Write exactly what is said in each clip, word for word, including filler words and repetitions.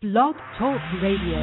Blog Talk Radio.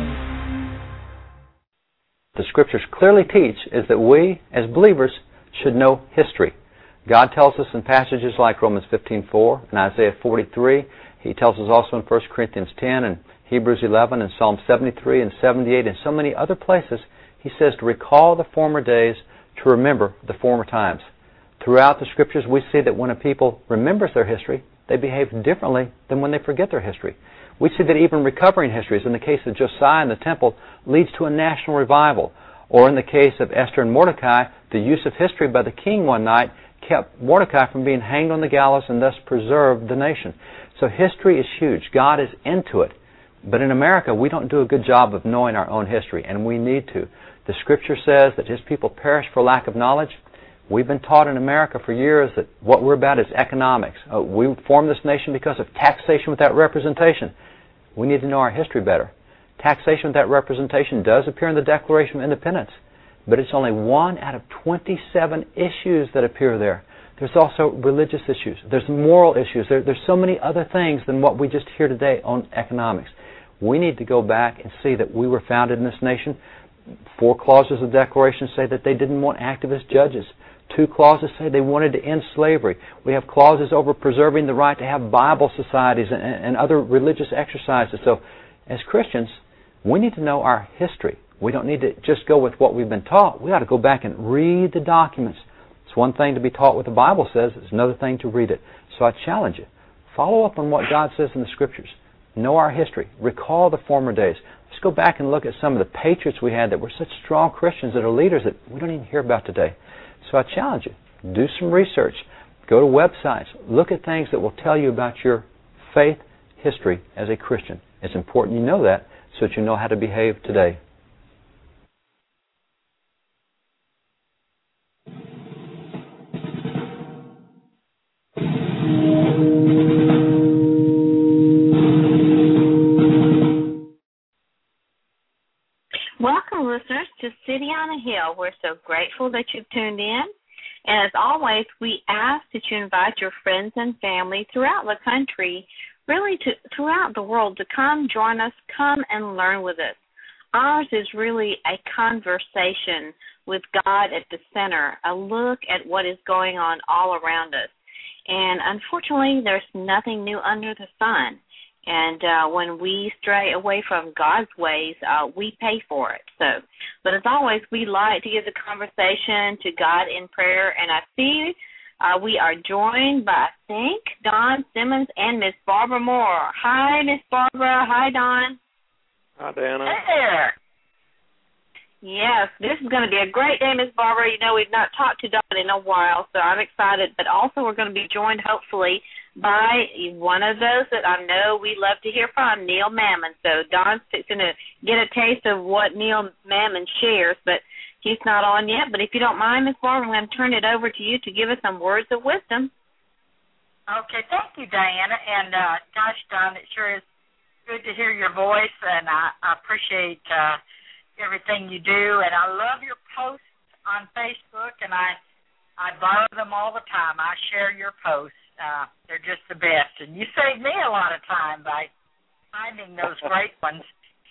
The Scriptures clearly teach is that we, as believers, should know history. God tells us in passages like Romans fifteen four and Isaiah forty-three. He tells us also in First Corinthians ten and Hebrews eleven and Psalm seventy-three and seventy-eight and so many other places. He says to recall the former days, to remember the former times. Throughout the Scriptures, we see that when a people remembers their history, they behave differently than when they forget their history. We see that even recovering histories, in the case of Josiah and the temple, leads to a national revival. Or in the case of Esther and Mordecai, the use of history by the king one night kept Mordecai from being hanged on the gallows and thus preserved the nation. So history is huge. God is into it. But in America, we don't do a good job of knowing our own history, and we need to. The Scripture says that His people perish for lack of knowledge. We've been taught in America for years that what we're about is economics. Uh, we formed this nation because of taxation without representation. We need to know our history better. Taxation without representation does appear in the Declaration of Independence, but it's only one out of twenty-seven issues that appear there. There's also religious issues. There's moral issues. There, there's so many other things than what we just hear today on economics. We need to go back and see that we were founded in this nation. Four clauses of the Declaration say that they didn't want activist judges. Two clauses say they wanted to end slavery. We have clauses over preserving the right to have Bible societies and, and other religious exercises. So, as Christians, we need to know our history. We don't need to just go with what we've been taught. We ought to go back and read the documents. It's one thing to be taught what the Bible says. It's another thing to read it. So I challenge you. Follow up on what God says in the Scriptures. Know our history. Recall the former days. Let's go back and look at some of the patriots we had that were such strong Christians that are leaders that we don't even hear about today. So I challenge you. Do some research. Go to websites. Look at things that will tell you about your faith history as a Christian. It's important you know that so that you know how to behave today. Welcome, listeners, to City on a Hill. We're so grateful that you've tuned in. And as always, we ask that you invite your friends and family throughout the country, really to, throughout the world, to come join us, come and learn with us. Ours is really a conversation with God at the center, a look at what is going on all around us. And unfortunately, there's nothing new under the sun. And uh, when we stray away from God's ways, uh, we pay for it. So, but as always, we like to give the conversation to God in prayer. And I see uh, we are joined by, I think, Don Simmons and Miss Barbara Moore. Hi, Miss Barbara. Hi, Don. Hi, Diana. Hey there. Yes, this is going to be a great day, Miss Barbara. You know, we've not talked to Don in a while, so I'm excited. But also we're going to be joined, hopefully, by one of those that I know we love to hear from, Neil Mammon. So Don's fixing to get a taste of what Neil Mammon shares, but he's not on yet. But if you don't mind, Miss Barbara, I'm going to turn it over to you to give us some words of wisdom. Okay, thank you, Diana. And, uh, gosh, Don, it sure is good to hear your voice, and I, I appreciate uh, everything you do. And I love your posts on Facebook, and I, I borrow them all the time. I share your posts. Uh, they're just the best. And you save me a lot of time by finding those great ones.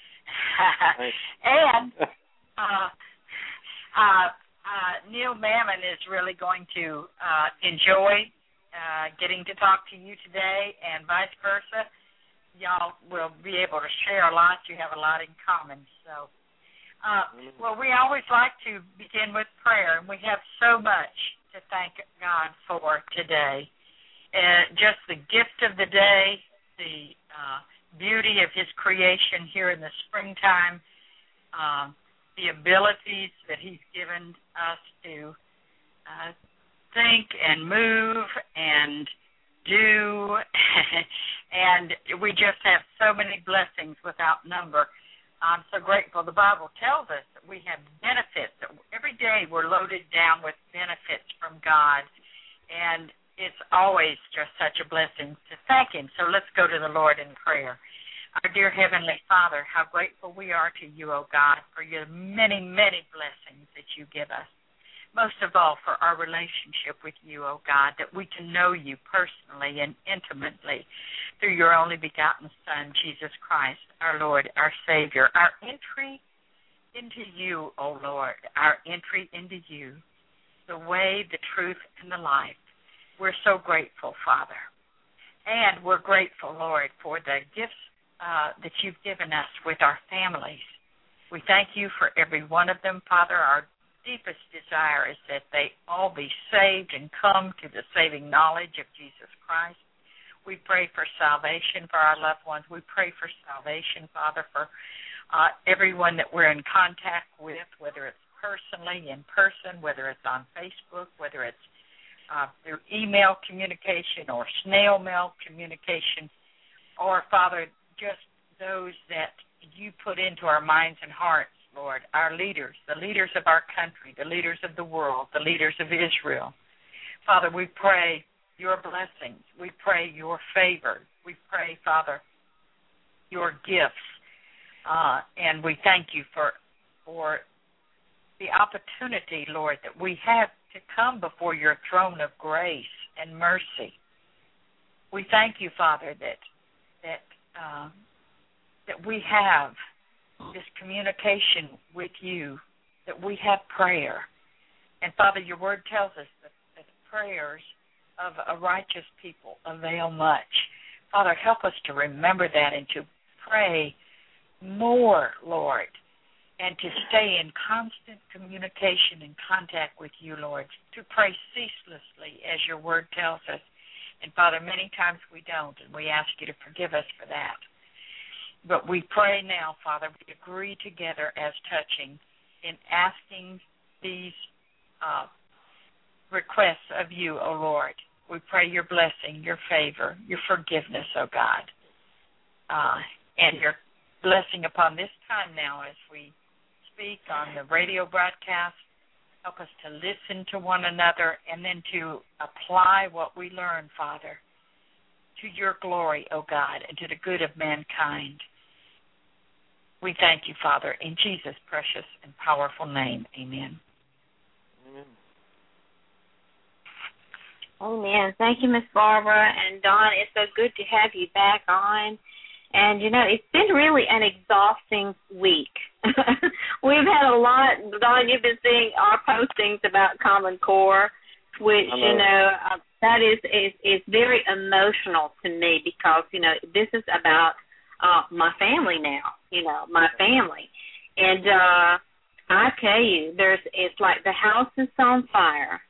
and uh, uh, uh, Neil Mammon is really going to uh, enjoy uh, getting to talk to you today, and vice versa. Y'all will be able to share a lot. You have a lot in common. So, uh, well, we always like to begin with prayer, and we have so much to thank God for today. Uh, just the gift of the day, the uh, beauty of His creation here in the springtime, uh, the abilities that He's given us to uh, think and move and do, and we just have so many blessings without number. I'm so grateful. The Bible tells us that we have benefits. Every day we're loaded down with benefits from God, and it's always just such a blessing to thank Him. So let's go to the Lord in prayer. Our dear Heavenly Father, how grateful we are to you, O God, for your many, many blessings that you give us. most of all for our relationship with you, O God, that we can know you personally and intimately through your only begotten Son, Jesus Christ, our Lord, our Savior. Our entry into you, O Lord, our entry into you, the way, the truth, and the life. We're so grateful, Father. And we're grateful, Lord, for the gifts uh, that you've given us with our families. We thank you for every one of them, Father. Our deepest desire is that they all be saved and come to the saving knowledge of Jesus Christ. We pray for salvation for our loved ones. We pray for salvation, Father, for uh, everyone that we're in contact with, whether it's personally, in person, whether it's on Facebook, whether it's uh, through email communication or snail mail communication, or, Father, just those that you put into our minds and hearts, Lord, our leaders, the leaders of our country, the leaders of the world, the leaders of Israel. Father, we pray your blessings. We pray your favor. We pray, Father, your gifts. Uh, and we thank you for for the opportunity, Lord, that we have to come before your throne of grace and mercy. We thank you, Father, that that uh, that we have this communication with you, that we have prayer. And, Father, your word tells us that, that the prayers of a righteous people avail much. Father, help us to remember that and to pray more, Lord, and to stay in constant communication and contact with you, Lord, to pray ceaselessly, as your word tells us. And, Father, many times we don't, and we ask you to forgive us for that. But we pray now, Father, we agree together as touching in asking these uh, requests of you, O Lord. We pray your blessing, your favor, your forgiveness, O God, uh, and your blessing upon this time now as we speak on the radio broadcast. Help us to listen to one another and then to apply what we learn, Father, to your glory, O God, and to the good of mankind. We thank you, Father, in Jesus' precious and powerful name. Amen. Amen. Amen. Thank you, Miss Barbara. And, Dawn, it's so good to have you back on. And, you know, it's been really an exhausting week. We've had a lot. Dawn, you've been seeing our postings about Common Core, which, you know, uh, that is, is, is very emotional to me because, you know, this is about uh, my family now, you know, my family. And uh, I tell you, there's it's like the house is on fire,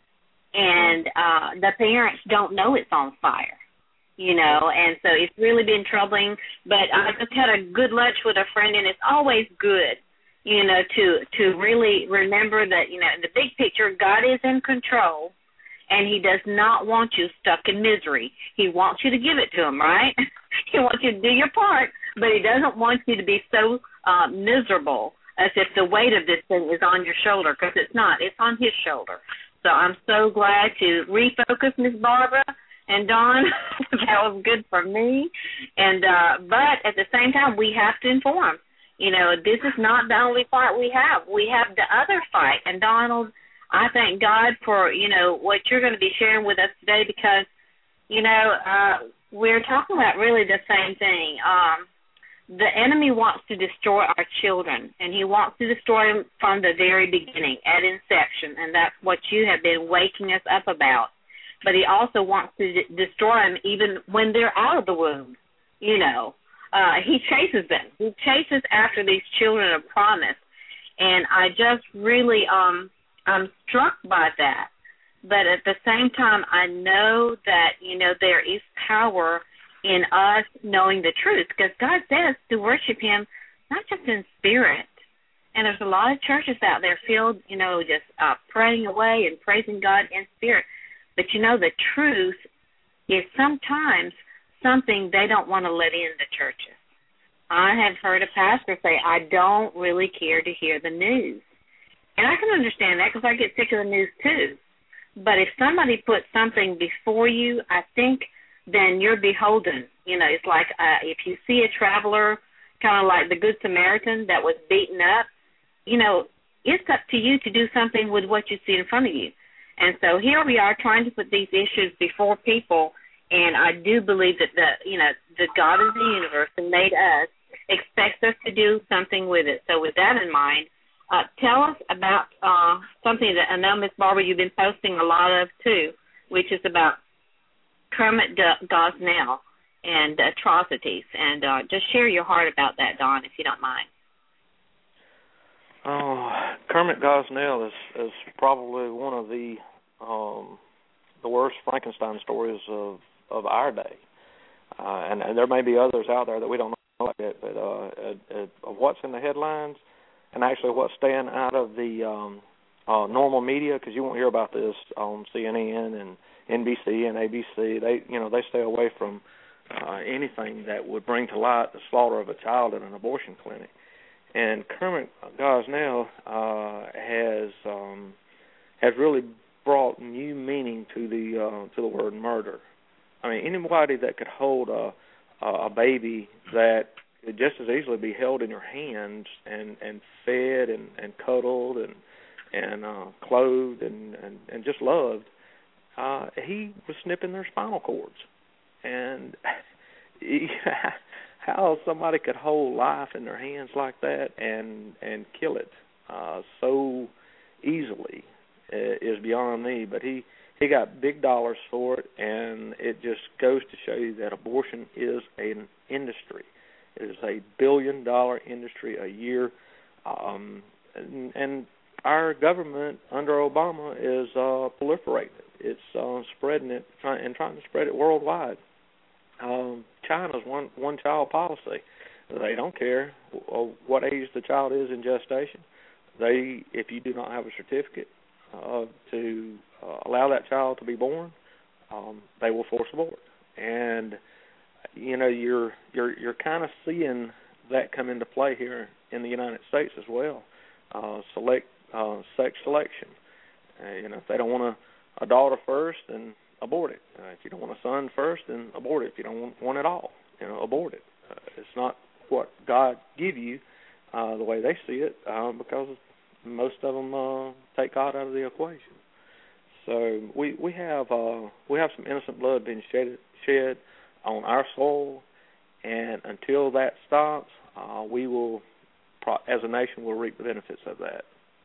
and uh, the parents don't know it's on fire. You know, and so it's really been troubling. But I just had a good lunch with a friend, and it's always good, you know, to to really remember that, you know, in the big picture, God is in control, and he does not want you stuck in misery. He wants you to give it to him, right? He wants you to do your part, but he doesn't want you to be so uh, miserable as if the weight of this thing is on your shoulder, because it's not. It's on his shoulder. So I'm so glad to refocus, Miss Barbara and Dawn. That was good for me. And uh, but at the same time, we have to inform. You know, this is not the only fight we have. We have the other fight. And, Donald, I thank God for, you know, what you're going to be sharing with us today because, you know, uh, we're talking about really the same thing. Um, the enemy wants to destroy our children, and he wants to destroy them from the very beginning, at inception, and that's what you have been waking us up about. But he also wants to d- destroy them even when they're out of the womb, you know. Uh, he chases them. He chases after these children of promise. And I just really, um, I'm struck by that. But at the same time, I know that, you know, there is power in us knowing the truth, because God says to worship him, not just in spirit. And there's a lot of churches out there filled, you know, just uh, praying away and praising God in spirit. But, you know, the truth is sometimes something they don't want to let in the churches. I have heard a pastor say, I don't really care to hear the news. And I can understand that because I get sick of the news too. But if somebody puts something before you, I think then you're beholden. You know, it's like uh, if you see a traveler, kind of like the Good Samaritan that was beaten up, you know, it's up to you to do something with what you see in front of you. And so here we are trying to put these issues before people, and I do believe that the, you know, the God of the universe who made us expects us to do something with it. So with that in mind, uh, tell us about uh, something that I know, Miss Barbara, you've been posting a lot of too, which is about Kermit Gosnell and atrocities. And uh, just share your heart about that, Don, if you don't mind. Oh, Kermit Gosnell is, is probably one of the um, the worst Frankenstein stories of, of our day. Uh, and, and there may be others out there that we don't know about yet, but uh, uh, uh, what's in the headlines and actually what's staying out of the um, uh, normal media, because you won't hear about this on C N N and N B C and A B C. They, you know, they stay away from uh, anything that would bring to light the slaughter of a child in an abortion clinic. And Kermit Gosnell uh, has um, has really brought new meaning to the uh, to the word murder. I mean, anybody that could hold a a baby that could just as easily be held in your hands and, and fed and, and cuddled and and uh, clothed and, and, and just loved, uh, he was snipping their spinal cords. And he, how somebody could hold life in their hands like that and and kill it uh, so easily uh, is beyond me. But he, he got big dollars for it, and it just goes to show you that abortion is an industry. It is a billion-dollar industry a year, um, and, and our government under Obama is uh, proliferating it. It's uh, spreading it try, and trying to spread it worldwide. Um, China's one one child policy. They don't care what age the child is in gestation. They, if you do not have a certificate uh, to uh, allow that child to be born, um, they will force abort. And you know, you're you're you're kind of seeing that come into play here in the United States as well. Uh, select uh, sex selection. Uh, you know, if they don't want a, a daughter first, then abort it. Uh, if you don't want a son first, then abort it. If you don't want one at all, you know, abort it. Uh, it's not what God give you uh, the way they see it, uh, because most of them uh, take God out of the equation. So we we have uh, we have some innocent blood being shed shed on our soil, and until that stops, uh, we will, as a nation, will reap the benefits of that.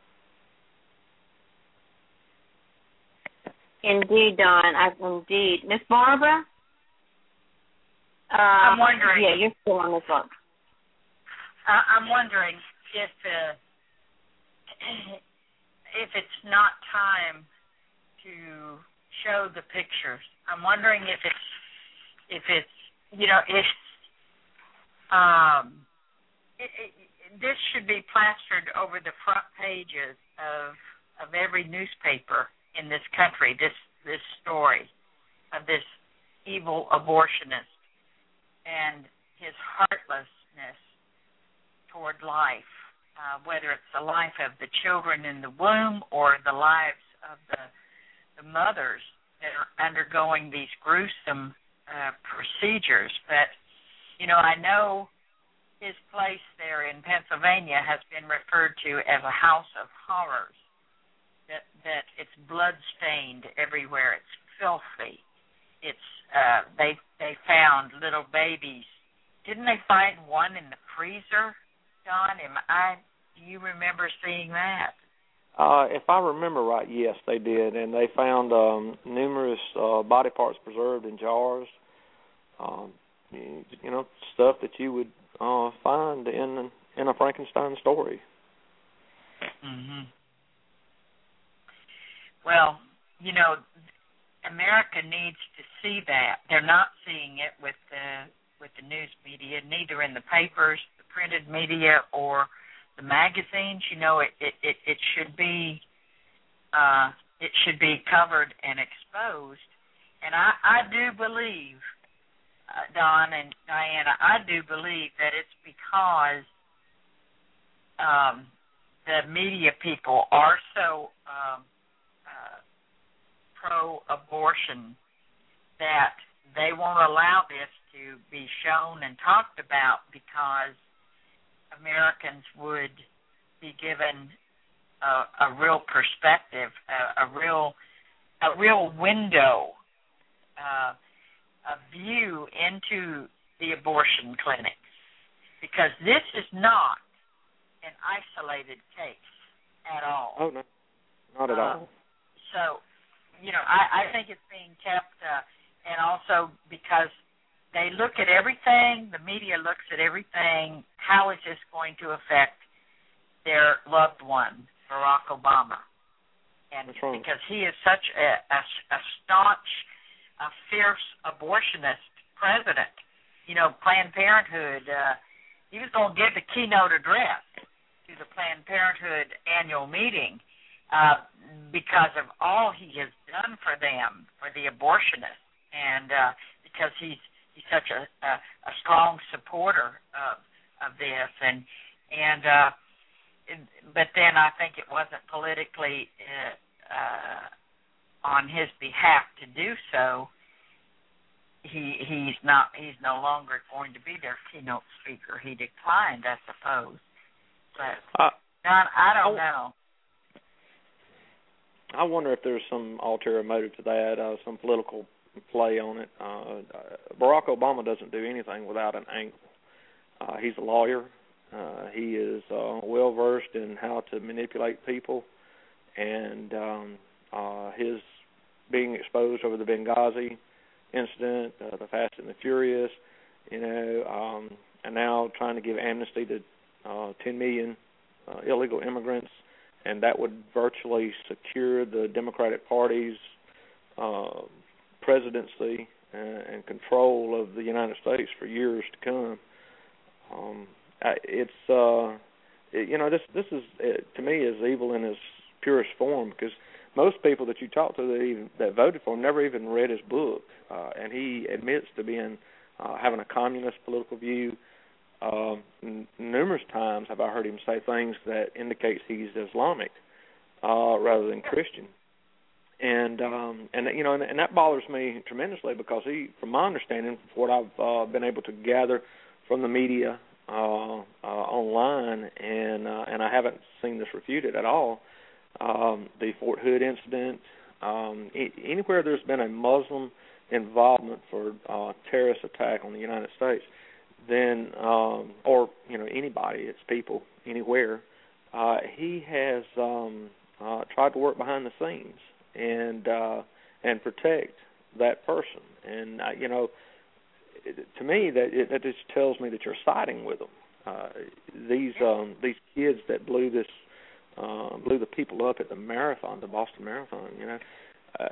Indeed, Don. I, indeed. Miss Barbara? Uh, I'm wondering. Yeah, you're still on this one. Uh, I'm wondering if uh, if it's not time to show the pictures. I'm wondering if it's if it's you know if um it, it, this should be plastered over the front pages of of every newspaper in this country, this this story of this evil abortionist and his heartlessness toward life, uh, whether it's the life of the children in the womb or the lives of the, the mothers that are undergoing these gruesome uh, procedures. But, you know, I know his place there in Pennsylvania has been referred to as a house of horrors. That, that it's blood-stained everywhere. It's filthy. It's uh, they they found little babies. Didn't they find one in the freezer, Don? Am I? Do you remember seeing that? Uh, if I remember right, yes, they did, and they found um, numerous uh, body parts preserved in jars. Um, you, you know, stuff that you would uh, find in in a Frankenstein story. Mm-hmm. Well, you know, America needs to see that. They're not seeing it with the with the news media, neither in the papers, the printed media, or the magazines. You know, it it, it, it should be uh, it should be covered and exposed. And I, I do believe, uh, Don and Diana, I do believe that it's because um, the media people are so Um, Uh, pro-abortion that they won't allow this to be shown and talked about because Americans would be given a, a real perspective, a, a real a real window, uh, a view into the abortion clinics, because this is not an isolated case at all. Oh, no, not at uh, all. So, you know, I, I think it's being kept, uh, and also because they look at everything, the media looks at everything, how is this going to affect their loved one, Barack Obama? And because he is such a, a, a staunch, a fierce abortionist president. You know, Planned Parenthood, uh, he was going to give the keynote address to the Planned Parenthood annual meeting uh, because of all he has done for them, for the abortionists, and uh, because he's he's such a, a, a strong supporter of of this, and and uh, but then I think it wasn't politically uh, uh, on his behalf to do so. He he's not he's no longer going to be their keynote speaker. He declined, I suppose. But uh, Don, I don't I, know. I wonder if there's some ulterior motive to that, uh, some political play on it. Uh, Barack Obama doesn't do anything without an angle. Uh, he's a lawyer. Uh, he is uh, well versed in how to manipulate people, and um, uh, his being exposed over the Benghazi incident, uh, the Fast and the Furious, you know, um, and now trying to give amnesty to uh, ten million uh, illegal immigrants, and that would virtually secure the Democratic Party's uh, presidency and, and control of the United States for years to come. Um, it's uh, it, you know this this is it, to me is evil in its purest form, because most people that you talk to that even that voted for him never even read his book, uh, and he admits to being uh, having a communist political view. Uh, n- numerous times have I heard him say things that indicates he's Islamic uh, rather than Christian, and um, and you know and, and that bothers me tremendously, because he, from my understanding, from what I've uh, been able to gather from the media uh, uh, online, and uh, and I haven't seen this refuted at all. Um, the Fort Hood incident, um, I- anywhere there's been a Muslim involvement for uh, terrorist attack on the United States, then um, or you know anybody, it's people anywhere, uh, he has um, uh, tried to work behind the scenes and uh, and protect that person. And uh, you know, it, to me that it, that just tells me that you're siding with them. Uh, these um, these kids that blew this. Uh, blew the people up at the marathon, the Boston Marathon, you know. Uh,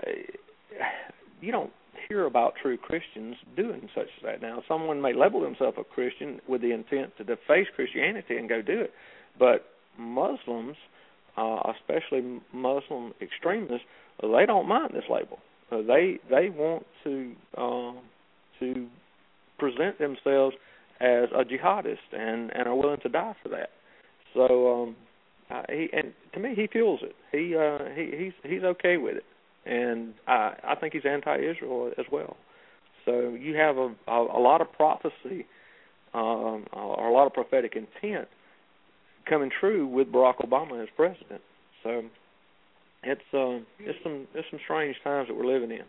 you don't hear about true Christians doing such as that now. Someone may label themselves a Christian with the intent to deface Christianity and go do it. But Muslims, uh, especially Muslim extremists, they don't mind this label. Uh, they they want to uh, to present themselves as a jihadist and, and are willing to die for that. So, um, Uh, he, and to me, he feels it. He uh, he he's he's okay with it, and I I think he's anti-Israel as well. So you have a a, a lot of prophecy, um, or a lot of prophetic intent coming true with Barack Obama as president. So it's uh, it's some it's some strange times that we're living in.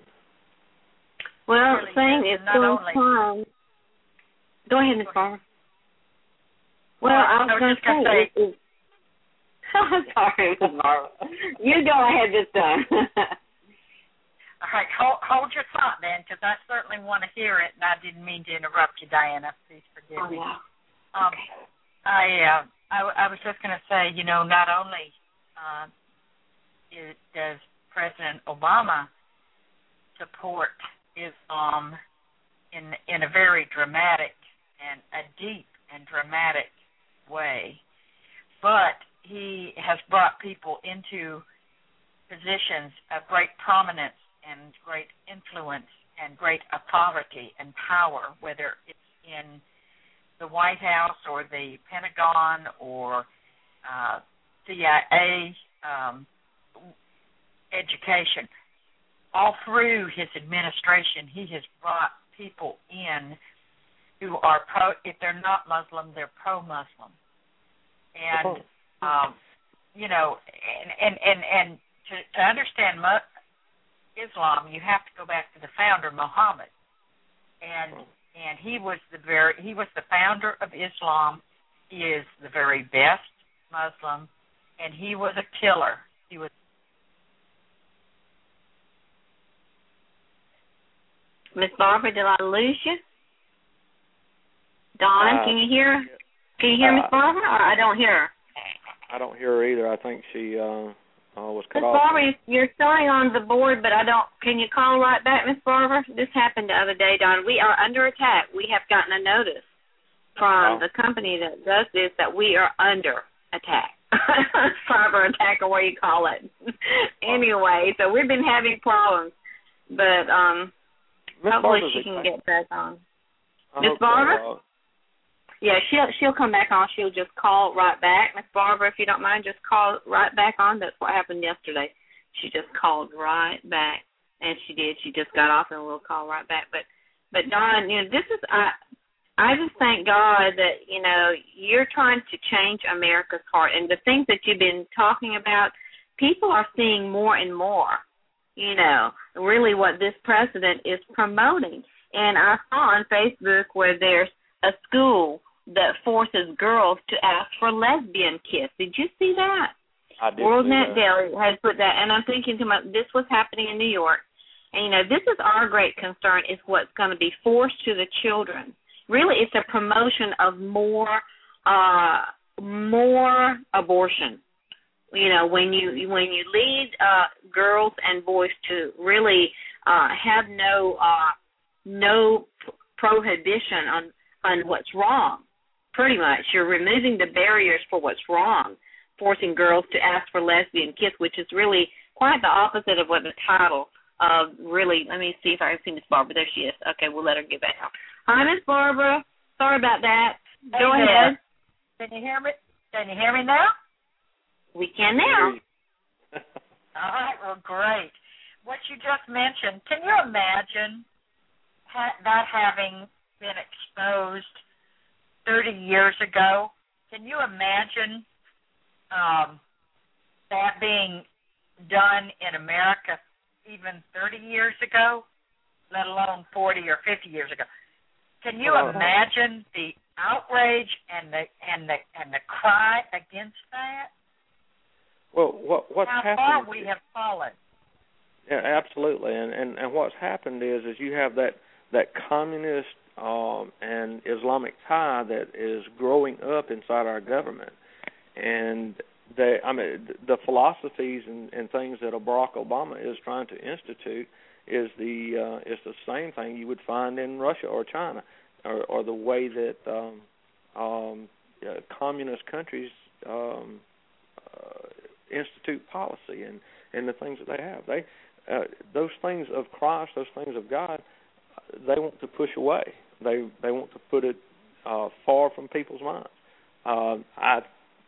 Well, saying it's still time. Go ahead, Miz Barbara. Well, I was going to say. It, it, I'm sorry, Miz Barbara. You go ahead this time. All right, hold, hold your thought, then, because I certainly want to hear it, and I didn't mean to interrupt you, Diana. Please forgive me. Oh, yeah. Um, okay. I, uh, I I was just going to say, you know, not only uh, is, does President Obama support Islam in in a very dramatic and a deep and dramatic way, but he has brought people into positions of great prominence and great influence and great authority and power, whether it's in the White House or the Pentagon or uh, C I A, um, education. All through his administration, he has brought people in who are pro, if they're not Muslim, they're pro-Muslim. And Um, you know, and and and, and to, to understand Islam, you have to go back to the founder, Muhammad, and and he was the very he was the founder of Islam. He is the very best Muslim, and he was a killer. He was. Miss Barbara, did I lose you? Dawn, uh, can you hear? Can you hear uh, Miss Barbara, or I don't hear her? I don't hear her either. I think she uh, uh, was cut Miss off. Miss Barbara, you're showing on the board, but I don't. Can you call right back, Miss Barbara? This happened the other day, Dawn. We are under attack. We have gotten a notice from oh. the company that does this that we are under attack. Cyber attack, or what you call it. Anyway, so we've been having problems, but um. Miss Hopefully Barbara's she can excited. get back on. I Miss Barbara? So, uh, yeah, she'll she'll come back on. She'll just call right back. Miss Barbara, if you don't mind, just call right back on. That's what happened yesterday. She just called right back, and she did. She just got off, and we'll call right back. But but Dawn, you know, this is I I just thank God that you know you're trying to change America's heart, and the things that you've been talking about, people are seeing more and more. You know, really what this president is promoting. And I saw on Facebook where there's a school that forces girls to ask for lesbian kiss. Did you see that? I did. WorldNet Daily had put that, and I'm thinking to myself, this was happening in New York. And, you know, this is our great concern is what's going to be forced to the children. Really, it's a promotion of more, uh, more abortion. You know, when you when you lead uh, girls and boys to really uh, have no uh, no prohibition on on what's wrong, pretty much you're removing the barriers for what's wrong, forcing girls to ask for lesbian kiss, which is really quite the opposite of what the title of really. Let me see if I can see Miss Barbara. There she is. Okay, we'll let her get back on. Hi, Miss Barbara. Sorry about that. Go hey ahead. There. Can you hear me? Can you hear me now? We can now. All right, well, great. What you just mentioned, can you imagine ha- that having been exposed thirty years ago? Can you imagine um, that being done in America even thirty years ago, let alone forty or fifty years ago? Can you uh, imagine the outrage and the and the and the cry against that? Well, what what's How happened? How far we have fallen. Yeah, absolutely. And, and and what's happened is is you have that that communist um, and Islamic tie that is growing up inside our government, and they I mean the philosophies and, and things that Barack Obama is trying to institute is the uh, is the same thing you would find in Russia or China, or, or the way that um, um, uh, communist countries. Um, uh, institute policy and, and the things that they have. They uh, those things of Christ, those things of God, they want to push away. They they want to put it uh, far from people's minds. Uh, I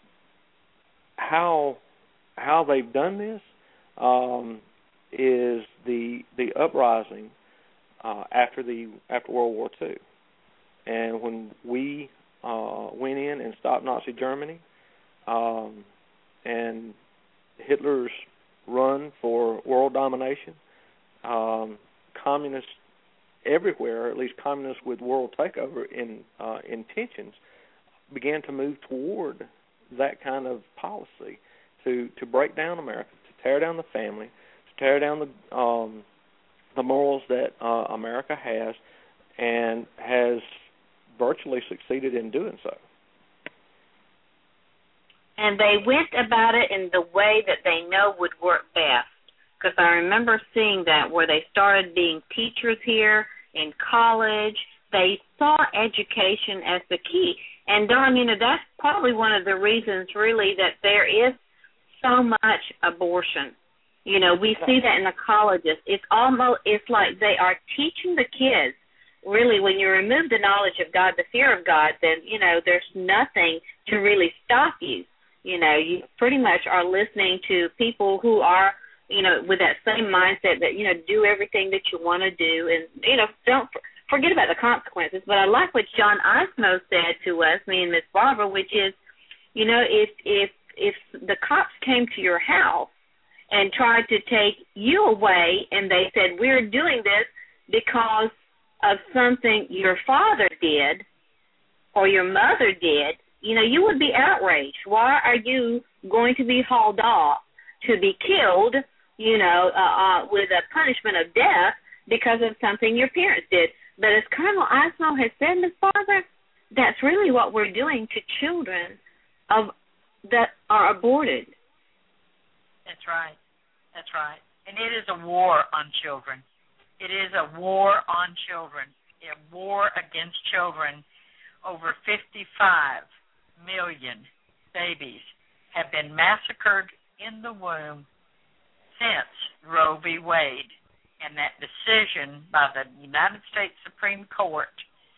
how how they've done this um, is the the uprising uh, after the after World War Two, and when we uh, went in and stopped Nazi Germany, um, and Hitler's run for world domination, um, communists everywhere, or at least communists with world takeover in uh, intentions, began to move toward that kind of policy to, to break down America, to tear down the family, to tear down the um, the morals that uh, America has, and has virtually succeeded in doing so. And they went about it in the way that they know would work best. Because I remember seeing that where they started being teachers here in college. They saw education as the key. And, Dawn, you know, that's probably one of the reasons, really, that there is so much abortion. You know, we see that in the colleges. It's almost, it's like they are teaching the kids, really, when you remove the knowledge of God, the fear of God, then, you know, there's nothing to really stop you. You know, you pretty much are listening to people who are, you know, with that same mindset that, you know, do everything that you want to do and, you know, don't forget about the consequences. But I like what John Eismo said to us, me and Miss Barbara, which is, you know, if if if the cops came to your house and tried to take you away, and they said, we're doing this because of something your father did or your mother did, you know, you would be outraged. Why are you going to be hauled off to be killed, you know, uh, uh, with a punishment of death because of something your parents did? But as Colonel Eisnall has said, Miz Barbara, that's really what we're doing to children of that are aborted. That's right. That's right. And it is a war on children. It is a war on children, a war against children. Over fifty-five million babies have been massacred in the womb since Roe v. Wade and that decision by the United States Supreme Court,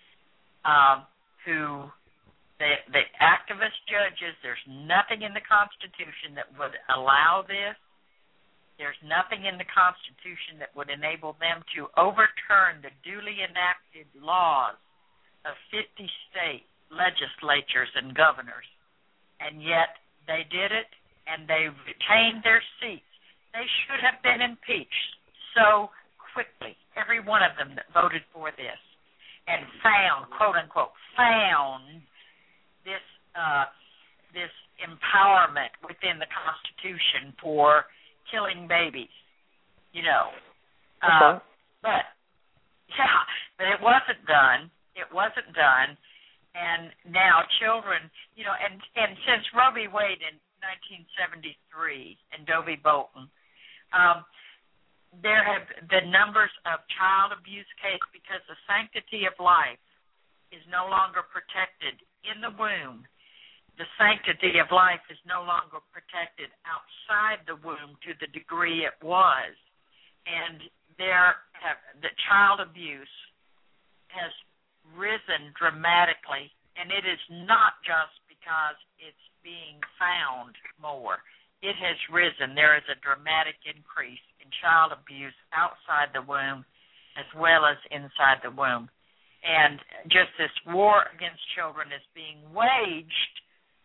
um, who the, the activist judges, there's nothing in the Constitution that would allow this. There's nothing in the Constitution that would enable them to overturn the duly enacted laws of fifty state legislatures and governors. And yet they did it, and they retained their seats. They should have been impeached so quickly, every one of them that voted for this, and found, quote unquote, found this uh, this empowerment within the Constitution for killing babies, you know. Uh, okay. But, yeah, but it wasn't done. It wasn't done. And now children, you know, and, and since Roe v. Wade in nineteen seventy-three and Doe v. Bolton, um, there have been numbers of child abuse cases because the sanctity of life is no longer protected in the womb. The sanctity of life is no longer protected outside the womb to the degree it was. And there have, the child abuse has risen dramatically, and it is not just because it's being found more. It has risen. There is a dramatic increase in child abuse outside the womb as well as inside the womb. And just this war against children is being waged,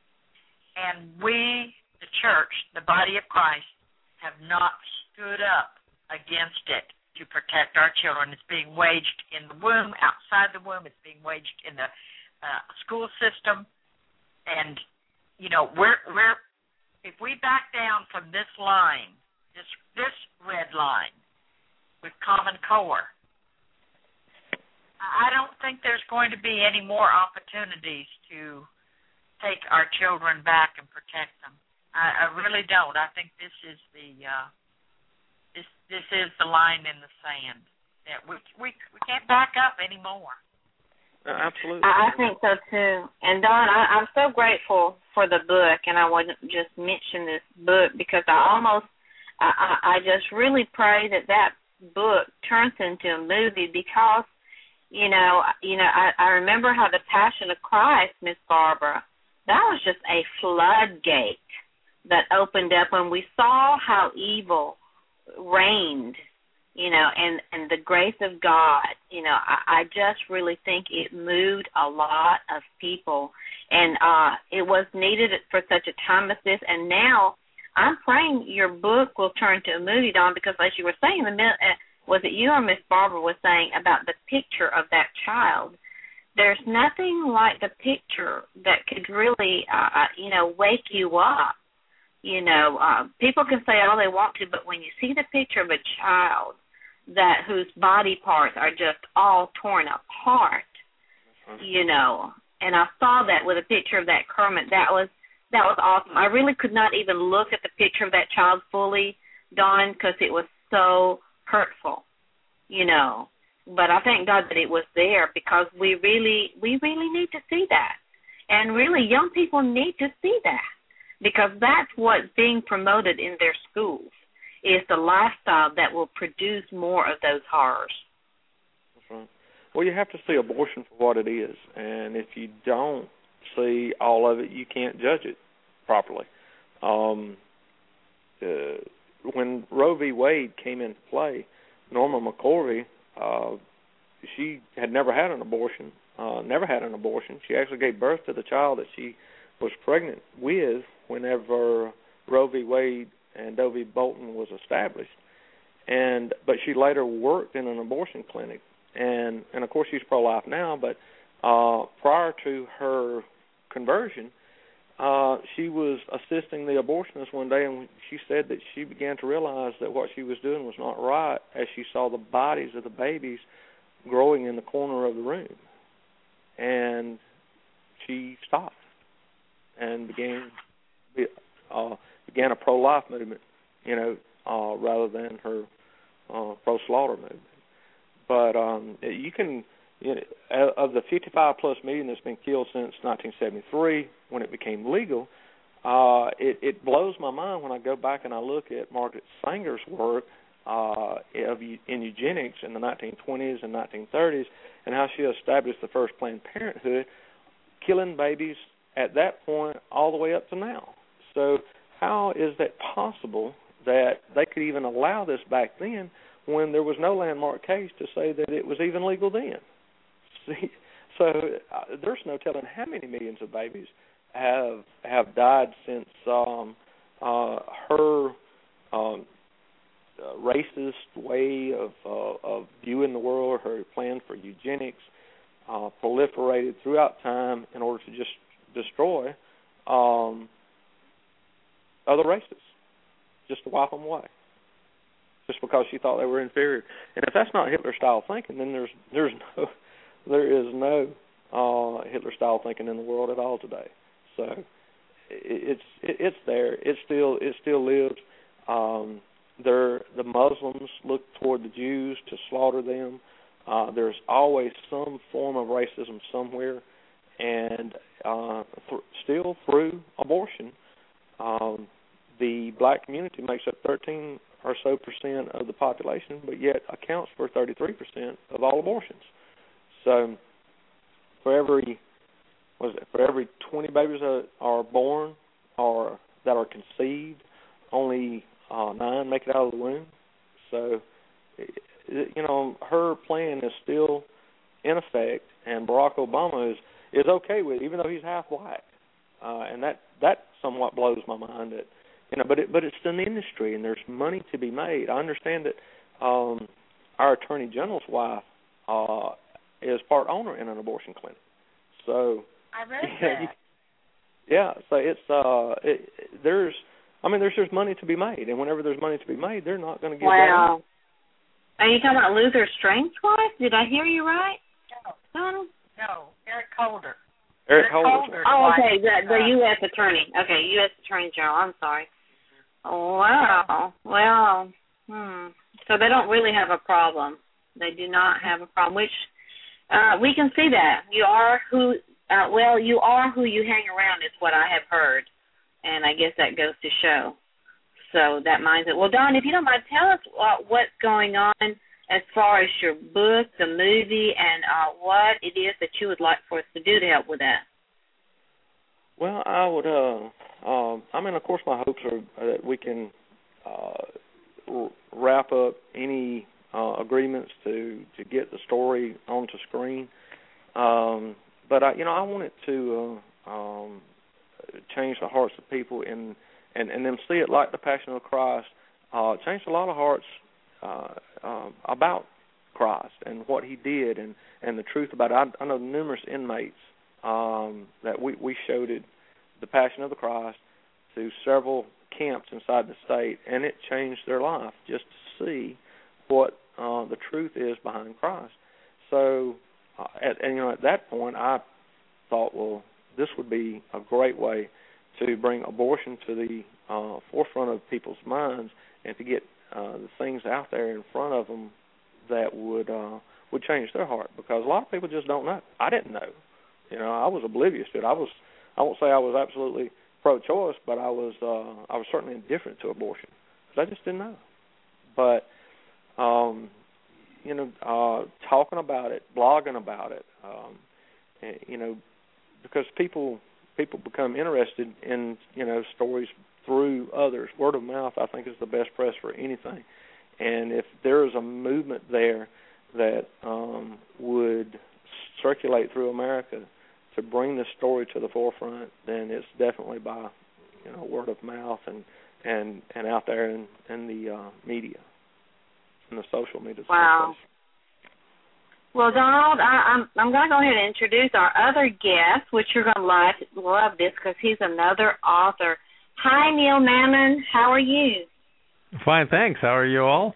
and we, the church, the body of Christ, have not stood up against it to protect our children. It's being waged in the womb, outside the womb. It's being waged in the uh, school system. And, you know, we're, we're if we back down from this line, this this red line with Common Core, I don't think there's going to be any more opportunities to take our children back and protect them. I, I really don't. I think this is the uh, this this is the line in the sand that we we we can't back up anymore. Uh, absolutely. I, I think so too. And Don, I, I'm so grateful for the book, and I wouldn't just mention this book because I almost I, I, I just really pray that that book turns into a movie because you know you know I, I remember how the Passion of Christ, Miss Barbara. That was just a floodgate that opened up when we saw how evil reigned, you know, and, and the grace of God. You know, I, I just really think it moved a lot of people, and uh, it was needed for such a time as this. And now I'm praying your book will turn to a movie, Dawn, because as you were saying, the was it you or Miss Barbara was saying about the picture of that child? There's nothing like the picture that could really, uh, you know, wake you up. You know, uh, people can say all they want to, but when you see the picture of a child that whose body parts are just all torn apart, mm-hmm. you know, and I saw that with a picture of that Kermit. That was that was awesome. I really could not even look at the picture of that child fully, Dawn, because it was so hurtful, you know. But I thank God that it was there because we really, we really need to see that. And really, young people need to see that because that's what's being promoted in their schools is the lifestyle that will produce more of those horrors. That's right. Well, you have to see abortion for what it is. And if you don't see all of it, you can't judge it properly. Um, uh, when Roe v. Wade came into play, Norma McCorvey, Uh, she had never had an abortion, uh, never had an abortion. She actually gave birth to the child that she was pregnant with whenever Roe v. Wade and Doe v. Bolton was established. And but she later worked in an abortion clinic, and and of course she's pro-life now. But uh, prior to her conversion, uh, she was assisting the abortionist one day, and she said that she began to realize that what she was doing was not right, as she saw the bodies of the babies growing in the corner of the room, and she stopped and began uh, began a pro-life movement, you know, uh, rather than her Uh, pro-slaughter movement. But um, you can, you know, of the fifty-five plus million that's been killed since nineteen seventy-three, when it became legal, uh, it, it blows my mind when I go back and I look at Margaret Sanger's work uh, of, in eugenics in the nineteen twenties and nineteen thirties, and how she established the first Planned Parenthood, killing babies at that point all the way up to now. So how is that possible that they could even allow this back then when there was no landmark case to say that it was even legal then? See, so uh, there's no telling how many millions of babies have have died since um, uh, her um, uh, racist way of uh, of viewing the world, her plan for eugenics, uh, proliferated throughout time in order to just destroy um, other races, just to wipe them away, just because she thought they were inferior. And if that's not Hitler-style thinking, then there's there's no there is no uh, Hitler-style thinking in the world at all today. So it's it, it's there. It still it still lives. Um, there the Muslims look toward the Jews to slaughter them. Uh, there's always some form of racism somewhere, and uh, th- still through abortion. Um, The black community makes up thirteen or so percent of the population, but yet accounts for thirty-three percent of all abortions. So, for every was it, for every twenty babies that are born or that are conceived, only uh, nine make it out of the womb. So, you know, her plan is still in effect, and Barack Obama is is okay with it, even though he's half black, uh, and that that somewhat blows my mind that. You know, but it, but it's an industry, and there's money to be made. I understand that um, our Attorney General's wife uh, is part owner in an abortion clinic. So I read yeah, that. You, yeah, so it's uh, it, there's, I mean, there's there's money to be made, and whenever there's money to be made, they're not going to give. Wow. Are you talking about Luther Strang's wife? Did I hear you right? No. Donald? No, Eric Holder. Eric, Eric Holder. Oh, okay, the, the U S Attorney. Okay, U S Attorney General. I'm sorry. Oh, wow. Well, hmm. So they don't really have a problem. They do not have a problem, which uh, we can see that. You are who, uh, well, you are who you hang around is what I have heard, and I guess that goes to show. So that minds it. Well, Don, if you don't mind, tell us uh, what's going on as far as your book, the movie, and uh, what it is that you would like for us to do to help with that. Well, I would, uh, um, I mean, of course, my hopes are that we can uh, r- wrap up any uh, agreements to, to get the story onto screen. Um, but, I, you know, I want it to uh, um, change the hearts of people and, and, and them see it like the Passion of Christ. Uh, changed a lot of hearts uh, uh, about Christ and what he did and, and the truth about it. I, I know numerous inmates Um, that we, we showed it, the Passion of the Christ, to several camps inside the state, and it changed their life just to see what uh, the truth is behind Christ. So, uh, at, and you know, at that point, I thought, well, this would be a great way to bring abortion to the uh, forefront of people's minds and to get uh, the things out there in front of them that would uh, would change their heart, because a lot of people just don't know. I didn't know. You know, I was oblivious to it. I was, I won't say I was absolutely pro-choice, but I was, uh, I was certainly indifferent to abortion because I just didn't know. But, um, you know, uh, talking about it, blogging about it, um, you know, because people, people become interested in, you know, stories through others. Word of mouth, I think, is the best press for anything. And if there is a movement there that um, would circulate through America to bring this story to the forefront, then it's definitely by, you know, word of mouth and and, and out there in, in the uh, media, in the social media. Wow. Space. Well, Donald, I, I'm I'm going to go ahead and introduce our other guest, which you're going to love, love this because he's another author. Hi, Neil Mammon. How are you? Fine, thanks. How are you all?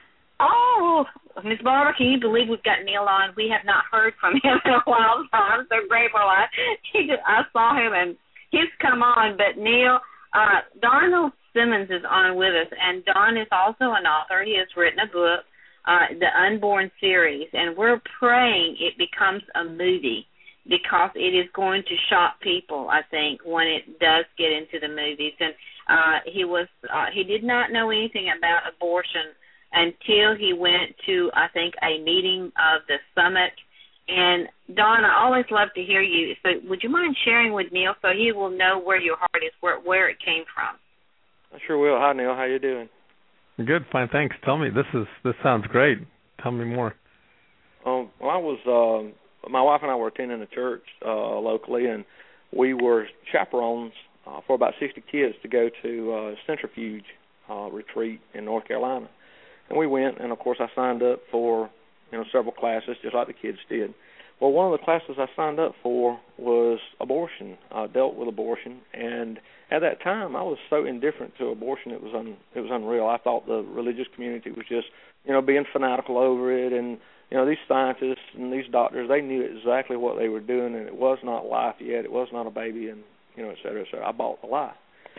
Oh, Miss Barbara, can you believe we've got Neil on? We have not heard from him in a while, so I'm so grateful. I, he just, I saw him, and he's come on. But, Neil, uh, Donald Simmons is on with us, and Don is also an author. He has written a book, uh, The Unborn Series, and we're praying it becomes a movie because it is going to shock people, I think, when it does get into the movies. And uh, he was uh, he did not know anything about abortion until he went to, I think, a meeting of the summit. And, Don, I always love to hear you. So would you mind sharing with Neil so he will know where your heart is, where where it came from? I sure will. Hi, Neil. How you doing? Good, fine, thanks. Tell me, this is this sounds great. Tell me more. Um, well, I was, uh, my wife and I were attending a church uh, locally, and we were chaperones uh, for about sixty kids to go to uh, Centrifuge uh, retreat in North Carolina. And we went, and, of course, I signed up for, you know, several classes, just like the kids did. Well, one of the classes I signed up for was abortion, uh, dealt with abortion. And at that time, I was so indifferent to abortion, it was un, it was unreal. I thought the religious community was just, you know, being fanatical over it. And, you know, these scientists and these doctors, they knew exactly what they were doing, and it was not life yet. It was not a baby, and, you know, et cetera, et cetera. I bought the lie.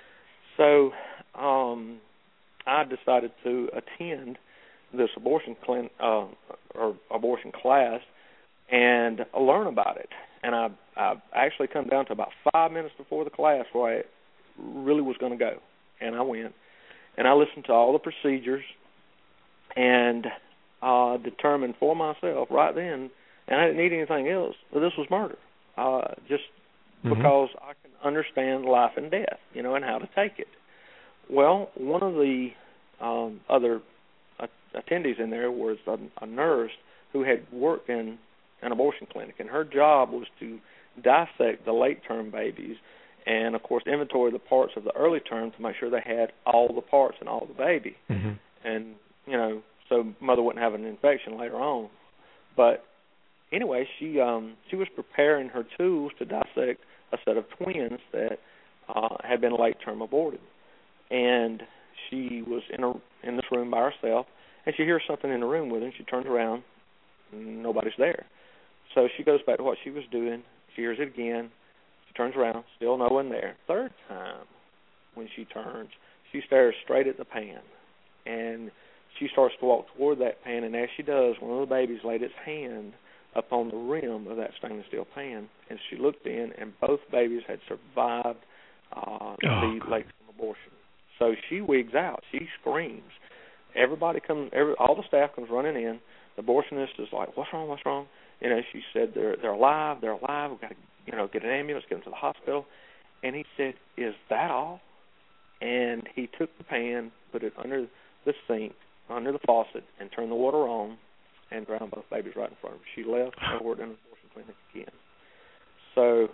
So, um... I decided to attend this abortion clin- uh, or abortion class and learn about it. And I, I actually come down to about five minutes before the class where I really was going to go. And I went, and I listened to all the procedures and uh, determined for myself right then, and I didn't need anything else, but this was murder, uh, just mm-hmm. because I can understand life and death, you know, and how to take it. Well, one of the um, other uh, attendees in there was a, a nurse who had worked in an abortion clinic, and her job was to dissect the late-term babies and, of course, inventory the parts of the early term to make sure they had all the parts and all the baby. Mm-hmm. And, you know, so mother wouldn't have an infection later on. But anyway, she um, she was preparing her tools to dissect a set of twins that uh, had been late-term aborted. And she was in a in this room by herself, and she hears something in the room with her, and she turns around, and nobody's there. So she goes back to what she was doing. She hears it again. She turns around, still no one there. Third time, when she turns, she stares straight at the pan, and she starts to walk toward that pan, and as she does, one of the babies laid its hand upon the rim of that stainless steel pan, and she looked in, and both babies had survived uh, oh, the late-term abortion. So she wigs out. She screams. Everybody comes, every, all the staff comes running in. The abortionist is like, "What's wrong? What's wrong?" You know, she said, "They're they're alive. They're alive. We've got to, you know, get an ambulance, get them to the hospital." And he said, "Is that all?" And he took the pan, put it under the sink, under the faucet, and turned the water on, and drowned both babies right in front of her. She left and worked in an abortion clinic again. So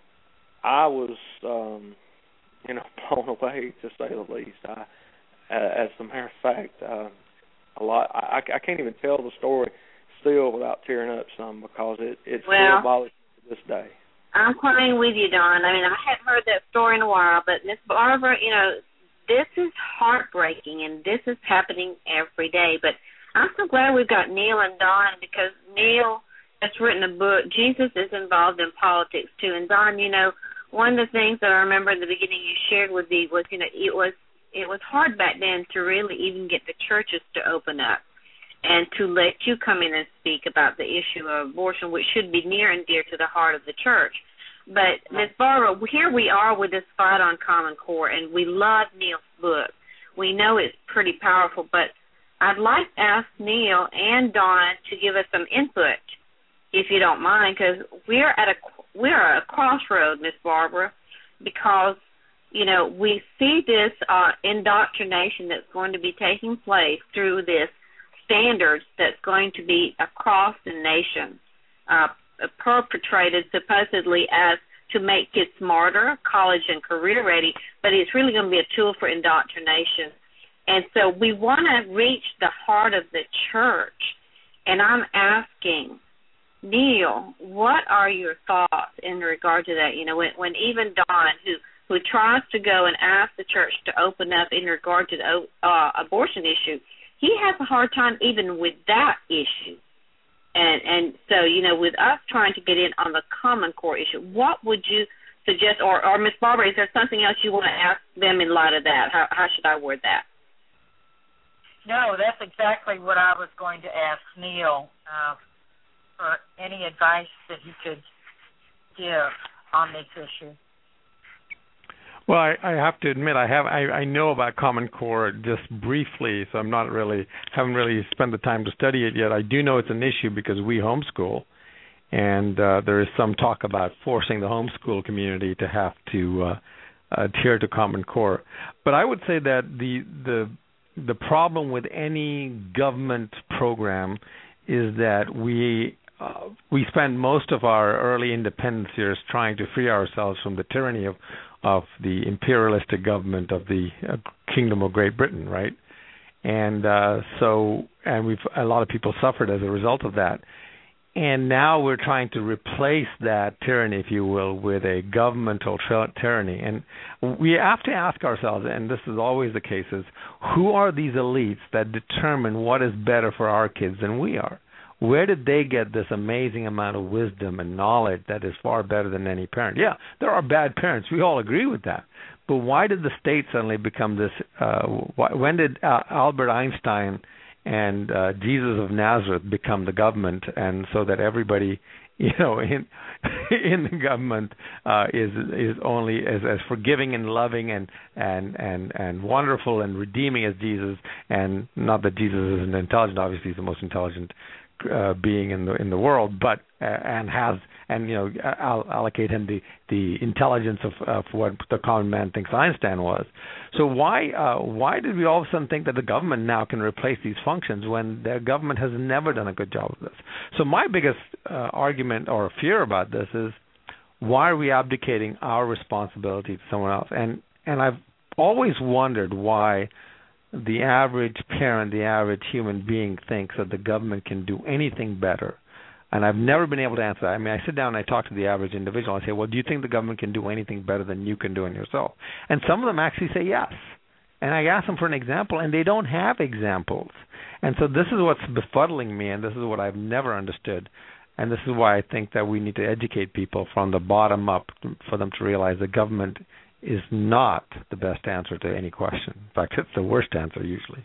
I was, um, you know, blown away, to say the least. I, uh, as a matter of fact, uh, a lot. I, I can't even tell the story still without tearing up some, because it it well, still bothers me to this day. I'm crying with you, Don. I mean, I hadn't heard that story in a while, but Miss Barbara, you know, this is heartbreaking, and this is happening every day. But I'm so glad we've got Neil and Don, because Neil has written a book. Jesus is involved in politics, too. And, Don, you know, one of the things that I remember in the beginning you shared with me was, you know, it was it was hard back then to really even get the churches to open up and to let you come in and speak about the issue of abortion, which should be near and dear to the heart of the church. But, Miz Barbara, here we are with this fight on Common Core, and we love Neil's book. We know it's pretty powerful, but I'd like to ask Neil and Don to give us some input, if you don't mind, because we're at a we're at a crossroad, Miss Barbara, because you know we see this uh, indoctrination that's going to be taking place through this standards that's going to be across the nation, uh, perpetrated supposedly as to make kids smarter, college and career ready, but it's really going to be a tool for indoctrination. And so we want to reach the heart of the church. And I'm asking, Neil, what are your thoughts in regard to that? You know, when, when even Don, who, who tries to go and ask the church to open up in regard to the uh, abortion issue, he has a hard time even with that issue. And and so, you know, with us trying to get in on the Common Core issue, what would you suggest, or, or Miz Barbara, is there something else you want to ask them in light of that? How, how should I word that? No, that's exactly what I was going to ask Neil uh, for any advice that he could give on this issue. Well, I, I have to admit, I have I, I know about Common Core just briefly, so I'm not really haven't really spent the time to study it yet. I do know it's an issue because we homeschool, and uh, there is some talk about forcing the homeschool community to have to uh, adhere to Common Core. But I would say that the the the problem with any government program is that we uh, we spend most of our early independence years trying to free ourselves from the tyranny of of the imperialistic government of the uh, Kingdom of Great Britain, right? And uh, so, and we've a lot of people suffered as a result of that. And now we're trying to replace that tyranny, if you will, with a governmental tra- tyranny. And we have to ask ourselves, and this is always the case, is who are these elites that determine what is better for our kids than we are? Where did they get this amazing amount of wisdom and knowledge that is far better than any parent? Yeah, there are bad parents. We all agree with that. But why did the state suddenly become this? Uh, why, when did uh, Albert Einstein and uh, Jesus of Nazareth become the government, and so that everybody, you know, in in the government uh, is is only as, as forgiving and loving and, and and and wonderful and redeeming as Jesus? And not that Jesus isn't intelligent. Obviously, he's the most intelligent Uh, being in the in the world, but uh, and has and you know I'll allocate him the, the intelligence of, of what the common man thinks Einstein was. So why uh, why did we all of a sudden think that the government now can replace these functions when their government has never done a good job of this? So my biggest uh, argument or fear about this is, why are we abdicating our responsibility to someone else? And and I've always wondered why the average parent, the average human being thinks that the government can do anything better. And I've never been able to answer that. I mean, I sit down and I talk to the average individual. I say, well, do you think the government can do anything better than you can do in yourself? And some of them actually say yes. And I ask them for an example, and they don't have examples. And so this is what's befuddling me, and this is what I've never understood. And this is why I think that we need to educate people from the bottom up for them to realize the government is not the best answer to any question. In fact, it's the worst answer usually.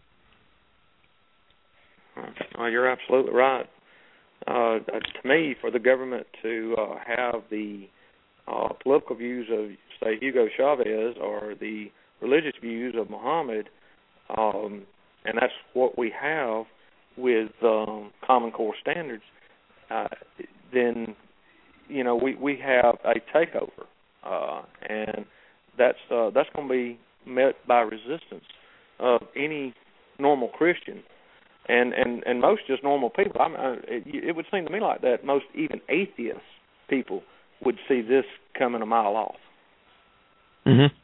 Oh, you're absolutely right. Uh, to me, for the government to uh, have the uh, political views of, say, Hugo Chavez or the religious views of Muhammad, um, and that's what we have with um, Common Core standards, uh, then, you know, we, we have a takeover. Uh, and that's uh, that's going to be met by resistance of any normal Christian, and, and, and most just normal people. I mean, it, it would seem to me like that most even atheist people would see this coming a mile off. Mm-hmm.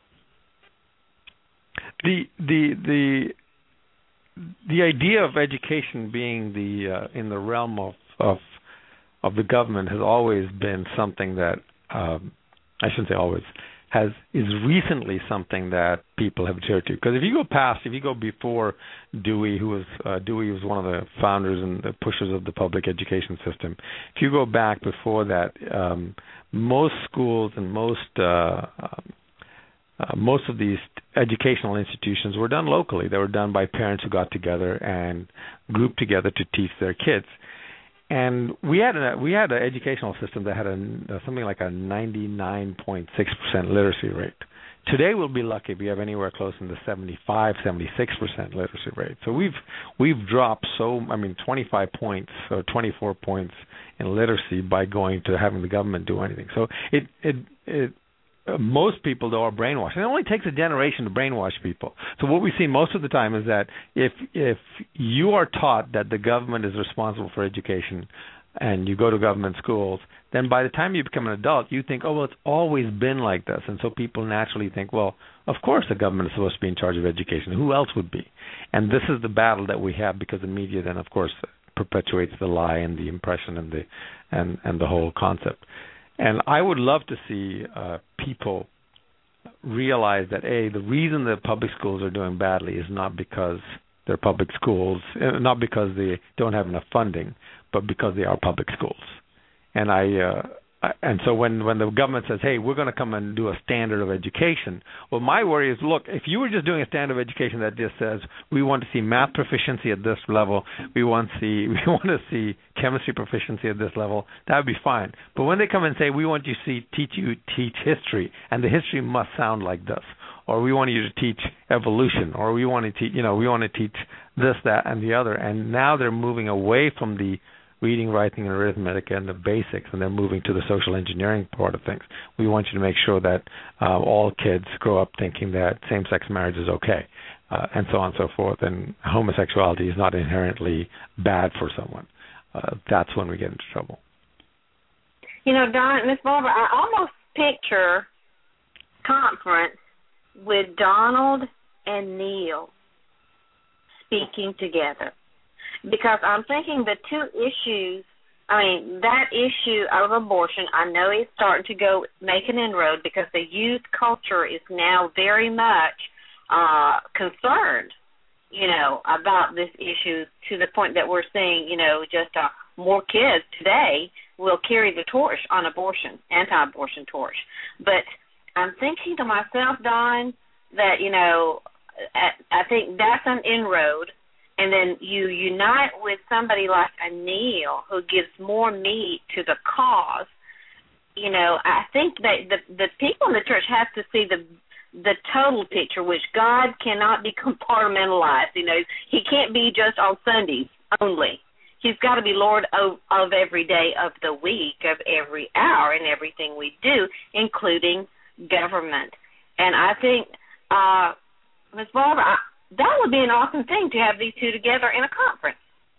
The the the the idea of education being the uh, in the realm of, of of the government has always been something that um, I shouldn't say always. Has is recently something that people have adhered to. Because if you go past, if you go before Dewey, who was uh, Dewey was one of the founders and the pushers of the public education system. If you go back before that, um, most schools and most uh, uh, most of these educational institutions were done locally. They were done by parents who got together and grouped together to teach their kids. And we had a we had an educational system that had a, something like a ninety-nine point six percent literacy rate. Today we'll be lucky if we have anywhere close in the seventy-five, seventy-six percent literacy rate. So we've we've dropped so I mean twenty-five points or twenty-four points in literacy by going to having the government do anything. So it it it Uh, most people, though, are brainwashed. And it only takes a generation to brainwash people. So what we see most of the time is that if if you are taught that the government is responsible for education, and you go to government schools, then by the time you become an adult, you think, oh, well, it's always been like this. And so people naturally think, well, of course the government is supposed to be in charge of education. Who else would be? And this is the battle that we have, because the media then, of course, perpetuates the lie and the impression and the and, and the whole concept. And I would love to see uh, people realize that, A, the reason the public schools are doing badly is not because they're public schools, not because they don't have enough funding, but because they are public schools. And I, uh, I and so when, when the government says, hey, we're going to come and do a standard of education, well, my worry is, look, if you were just doing a standard of education that just says we want to see math proficiency at this level, we want to see we want to see chemistry proficiency at this level, that would be fine. But when they come and say we want you to see teach you teach history, and the history must sound like this, or we want you to teach evolution, or we want to teach, you know, we want to teach this, that, and the other, and now they're moving away from the reading, writing, and arithmetic and the basics, and they're moving to the social engineering part of things. We want you to make sure that uh, all kids grow up thinking that same-sex marriage is okay, uh, and so on and so forth, and homosexuality is not inherently bad for someone. Uh, that's when we get into trouble. You know, Don, Miss Barbara, I almost picture conference with Donald and Neil speaking together. Because I'm thinking the two issues, I mean, that issue of abortion, I know is starting to go make an inroad, because the youth culture is now very much uh, concerned, you know, about this issue, to the point that we're seeing, you know, just uh, more kids today will carry the torch on abortion, anti-abortion torch. But I'm thinking to myself, Don, that, you know, I think that's an inroad. And then you unite with somebody like a Neil, who gives more meat to the cause. You know, I think that the the people in the church have to see the the total picture, which God cannot be compartmentalized. You know, He can't be just on Sundays only. He's got to be Lord of, of every day of the week, of every hour, and everything we do, including government. And I think, uh, Miz Barbara, I, that would be an awesome thing to have these two together in a conference.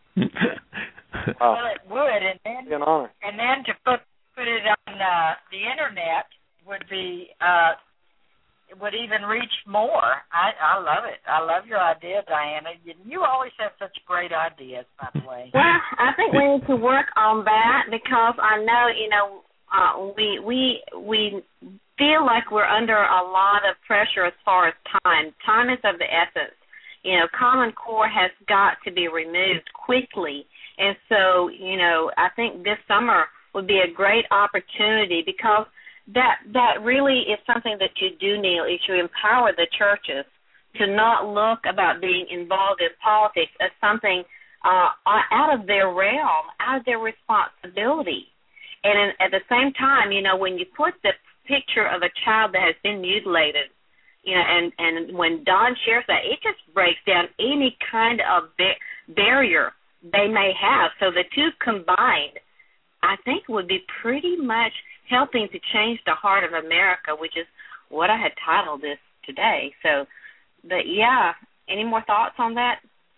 Well, it would, and then an honor. and then to put put it on uh, the internet would be uh, it would even reach more. I I love it. I love your idea, Diana. You, you always have such great ideas, by the way. Well, I think we need to work on that, because I know, you know, uh, we we we feel like we're under a lot of pressure as far as time. Time is of the essence. You know, Common Core has got to be removed quickly. And so, you know, I think this summer would be a great opportunity, because that that really is something that you do, Neil, is you empower the churches to not look about being involved in politics as something uh, out of their realm, out of their responsibility. And in, at the same time, you know, when you put the picture of a child that has been mutilated, you know, and, and when Don shares that, it just breaks down any kind of ba- barrier they may have. So the two combined, I think, would be pretty much helping to change the heart of America, which is what I had titled this today. So, but yeah, any more thoughts on that?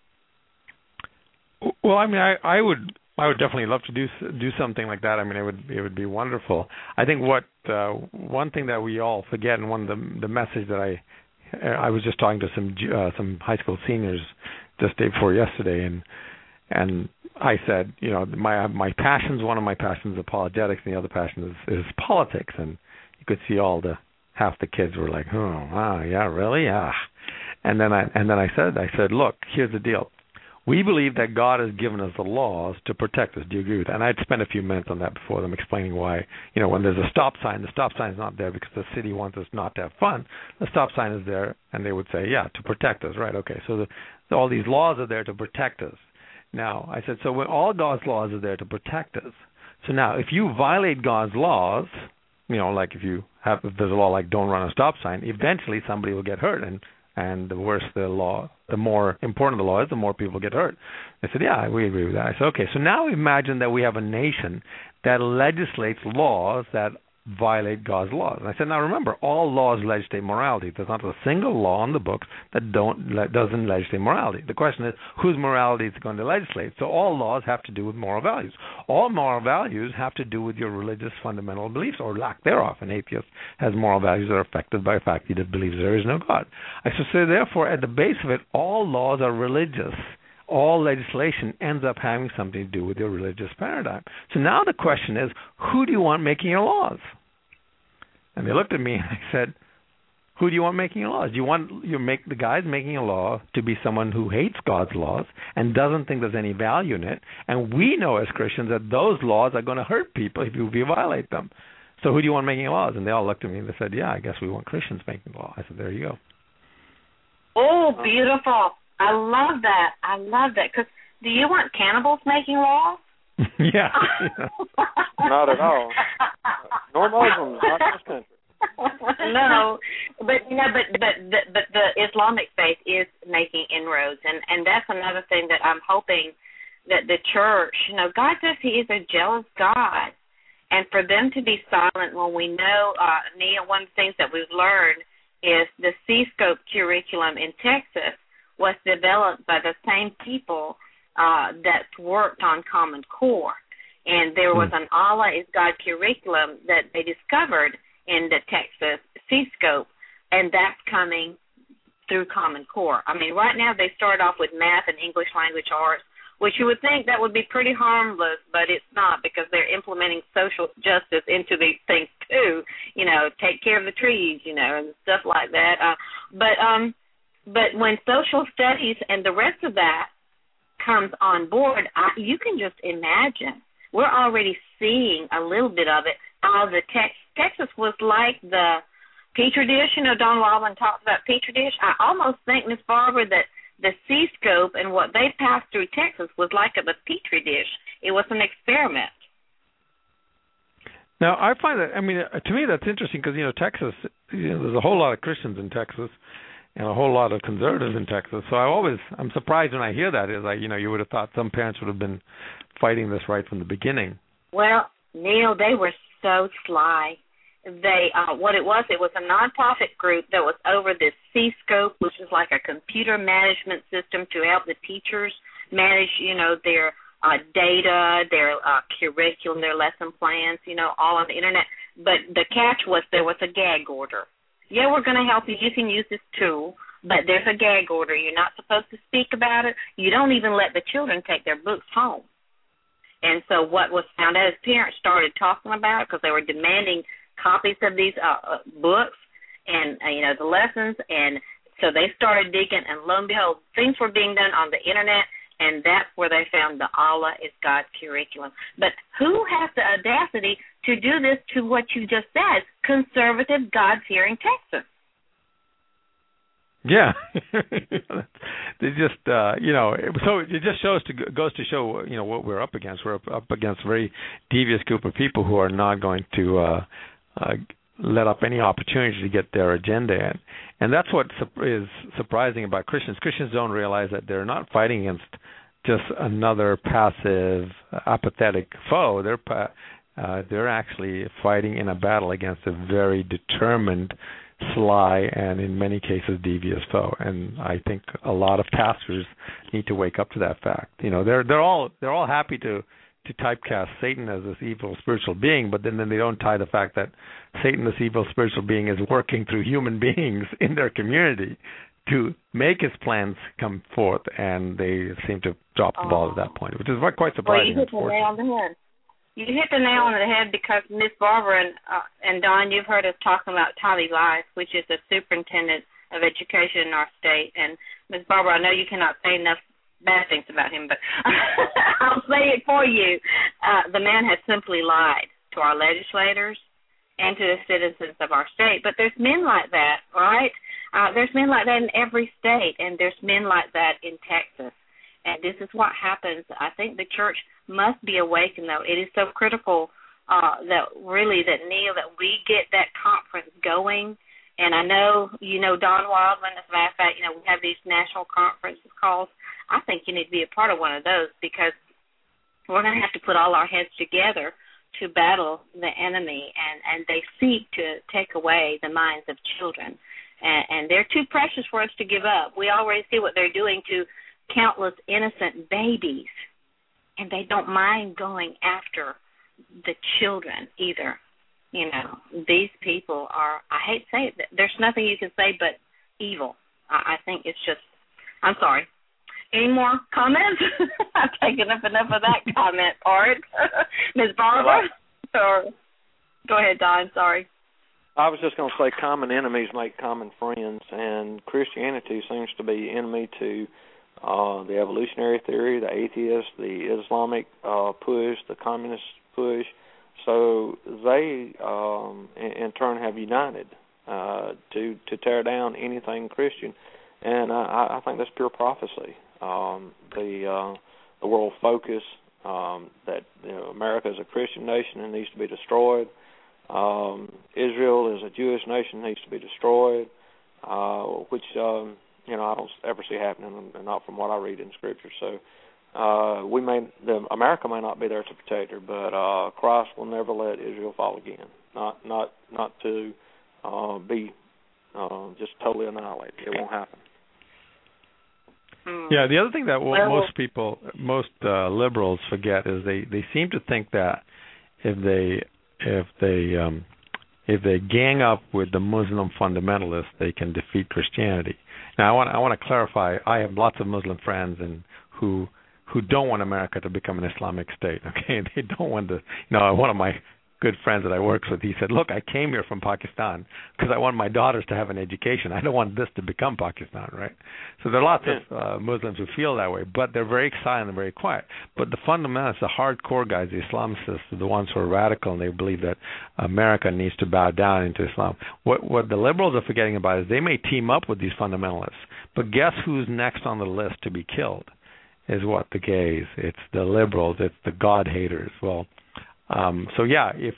Well, I mean, I, I would I would definitely love to do do something like that. I mean, it would it would be wonderful. I think what uh, one thing that we all forget, and one of the the message that I I was just talking to some uh, some high school seniors just day before yesterday, and and I said, you know, my my passions, one of my passions is apologetics, and the other passion is, is politics. And you could see all the half the kids were like, oh, wow, yeah, really, yeah. And then I and then I said, I said, look, here's the deal. We believe that God has given us the laws to protect us. Do you agree with that? And I'd spent a few minutes on that before them, explaining why, you know, when there's a stop sign, the stop sign is not there because the city wants us not to have fun. The stop sign is there, and they would say, yeah, to protect us, right? Okay, so the, so all these laws are there to protect us. Now, I said, so when all God's laws are there to protect us. So now, if you violate God's laws, you know, like if you have, if there's a law like don't run a stop sign, eventually somebody will get hurt, and And the worse the law, the more important the law is, the more people get hurt. I said, yeah, we agree with that. I said, okay, so now imagine that we have a nation that legislates laws that violate God's laws. And I said, now remember, all laws legislate morality. There's not a single law in the books that don't doesn't legislate morality. The question is, whose morality is it going to legislate? So all laws have to do with moral values. All moral values have to do with your religious fundamental beliefs or lack thereof. An atheist has moral values that are affected by the fact that he believes there is no God. I should say, therefore, at the base of it, all laws are religious. All legislation ends up having something to do with your religious paradigm. So now the question is, who do you want making your laws? And they looked at me and I said, who do you want making your laws? Do you want you make the guys making a law to be someone who hates God's laws and doesn't think there's any value in it? And we know as Christians that those laws are going to hurt people if you, if you violate them. So who do you want making laws? And they all looked at me and they said, yeah, I guess we want Christians making the law. I said, there you go. Oh, beautiful. I love that. I love that. Because do you want cannibals making laws? yeah. Not at all. Nor Muslims, not in this country. No, but you know, but but the, but the Islamic faith is making inroads, and and that's another thing that I'm hoping that the church, you know, God says He is a jealous God, and for them to be silent when we know, uh, Neil, one of the things that we've learned is the C-Scope curriculum in Texas was developed by the same people uh, that worked on Common Core. And there was an Allah is God curriculum that they discovered in the Texas C-Scope, and that's coming through Common Core. I mean, right now they start off with math and English language arts, which you would think that would be pretty harmless, but it's not, because they're implementing social justice into these things too, you know, take care of the trees, you know, and stuff like that. Uh, but, um, But when social studies and the rest of that comes on board, I, you can just imagine. We're already seeing a little bit of it. Uh, the tex- Texas was like the Petri dish. You know, Don Wildman talks about Petri dish. I almost think, Miss Barbara, that the C-Scope and what they passed through Texas was like a Petri dish. It was an experiment. Now, I find that, I mean, to me that's interesting because, you know, Texas, you know, there's a whole lot of Christians in Texas and a whole lot of conservatives in Texas. So I always, I'm surprised when I hear that. Is like, you know, you would have thought some parents would have been fighting this right from the beginning. Well, Neil, they were so sly. They, uh, what it was, it was a nonprofit group that was over this C-Scope, which is like a computer management system to help the teachers manage, you know, their uh, data, their uh, curriculum, their lesson plans, you know, all on the internet. But the catch was there was a gag order. Yeah, we're going to help you. You can use this tool, but there's a gag order. You're not supposed to speak about it. You don't even let the children take their books home. And so what was found out is parents started talking about it because they were demanding copies of these uh, books and, uh, you know, the lessons. And so they started digging, and lo and behold, things were being done on the internet, and that's where they found the Allah is God curriculum. But who has the audacity to do this to what you just said, conservative, God-fearing Texas? Yeah, they just uh, you know, so it just shows to goes to show you know what we're up against. We're up, up against a very devious group of people who are not going to uh, uh, let up any opportunity to get their agenda in, and that's what is surprising about Christians. Christians don't realize that they're not fighting against just another passive, apathetic foe. They're pa- uh, they're actually fighting in a battle against a very determined, sly, and in many cases devious foe. And I think a lot of pastors need to wake up to that fact. You know, they're they're all they're all happy to to typecast Satan as this evil spiritual being, but then, then they don't tie the fact that Satan, this evil spiritual being, is working through human beings in their community to make his plans come forth, and they seem to drop the ball at that point, which is quite surprising. Well, you hit the nail on the head. You hit the nail on the head because Miss Barbara and, uh, and Don, you've heard us talking about Tolly Life, which is the superintendent of education in our state. And Miss Barbara, I know you cannot say enough bad things about him, but I'll say it for you. Uh, the man has simply lied to our legislators and to the citizens of our state. But there's men like that, right? Uh, there's men like that in every state, and there's men like that in Texas. And this is what happens. I think the church must be awakened, though. It is so critical uh, that really that, Neil, that we get that conference going. And I know, you know, Don Wildman, as a matter of fact, you know, we have these national conferences calls. I think you need to be a part of one of those because we're going to have to put all our heads together to battle the enemy, and, and they seek to take away the minds of children. And, and they're too precious for us to give up. We already see what they're doing to countless innocent babies, and they don't mind going after the children either. You know, these people are, I hate to say it, there's nothing you can say but evil. I, I think it's just, I'm sorry. Any more comments? I've taken up enough of that comment part. Miz Barbara? Or, go ahead, Don, sorry. I was just going to say common enemies make common friends, and Christianity seems to be enemy to uh, the evolutionary theory, the atheist, the Islamic uh, push, the communist push. So they, um, in, in turn, have united uh, to to tear down anything Christian, and I, I think that's pure prophecy. Um, the uh, the world focus um, that you know, America is a Christian nation and needs to be destroyed. Um, Israel is a Jewish nation, needs to be destroyed, uh, which um, you know I don't ever see happening, and not from what I read in Scripture. So uh, we may, the, America may not be there to protect her, but uh, Christ will never let Israel fall again. Not not not to uh, be uh, just totally annihilated. It won't happen. Yeah, the other thing that well, most people, most uh, liberals forget is they, they seem to think that if they if they um, if they gang up with the Muslim fundamentalists, they can defeat Christianity. Now, I want I want to clarify. I have lots of Muslim friends and who who don't want America to become an Islamic state. Okay, they don't want to. You know, one of my good friends that I work with, he said, look, I came here from Pakistan because I want my daughters to have an education. I don't want this to become Pakistan, right? So there are lots of uh, Muslims who feel that way, but they're very silent and very quiet. But the fundamentalists, the hardcore guys, the Islamicists, the ones who are radical, and they believe that America needs to bow down into Islam. What, what the liberals are forgetting about is they may team up with these fundamentalists, but guess who's next on the list to be killed? Is what? The gays. It's the liberals. It's the God haters. Well, Um, so yeah, if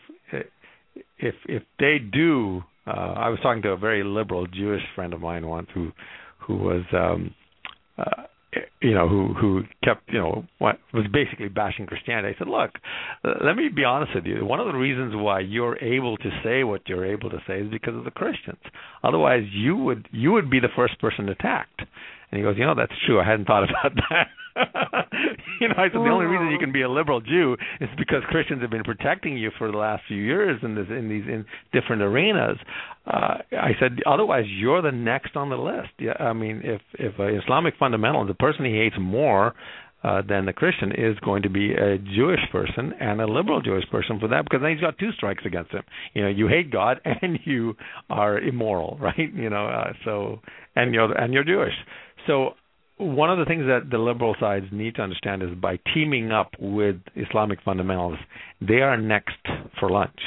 if if they do, uh, I was talking to a very liberal Jewish friend of mine once who who was um, uh, you know who who kept you know what, was basically bashing Christianity. I said, look, uh, let me be honest with you. One of the reasons why you're able to say what you're able to say is because of the Christians. Otherwise, you would you would be the first person attacked. And he goes, you know, that's true. I hadn't thought about that. you know, I said the only reason you can be a liberal Jew is because Christians have been protecting you for the last few years in this in these in different arenas. Uh, I said, otherwise, you're the next on the list. Yeah, I mean, if if an Islamic fundamentalist, the person he hates more uh, than the Christian is going to be a Jewish person and a liberal Jewish person for that, because then he's got two strikes against him. You know, you hate God and you are immoral, right? You know, uh, so and you're and you're Jewish. So one of the things that the liberal sides need to understand is by teaming up with Islamic fundamentalists, they are next for lunch.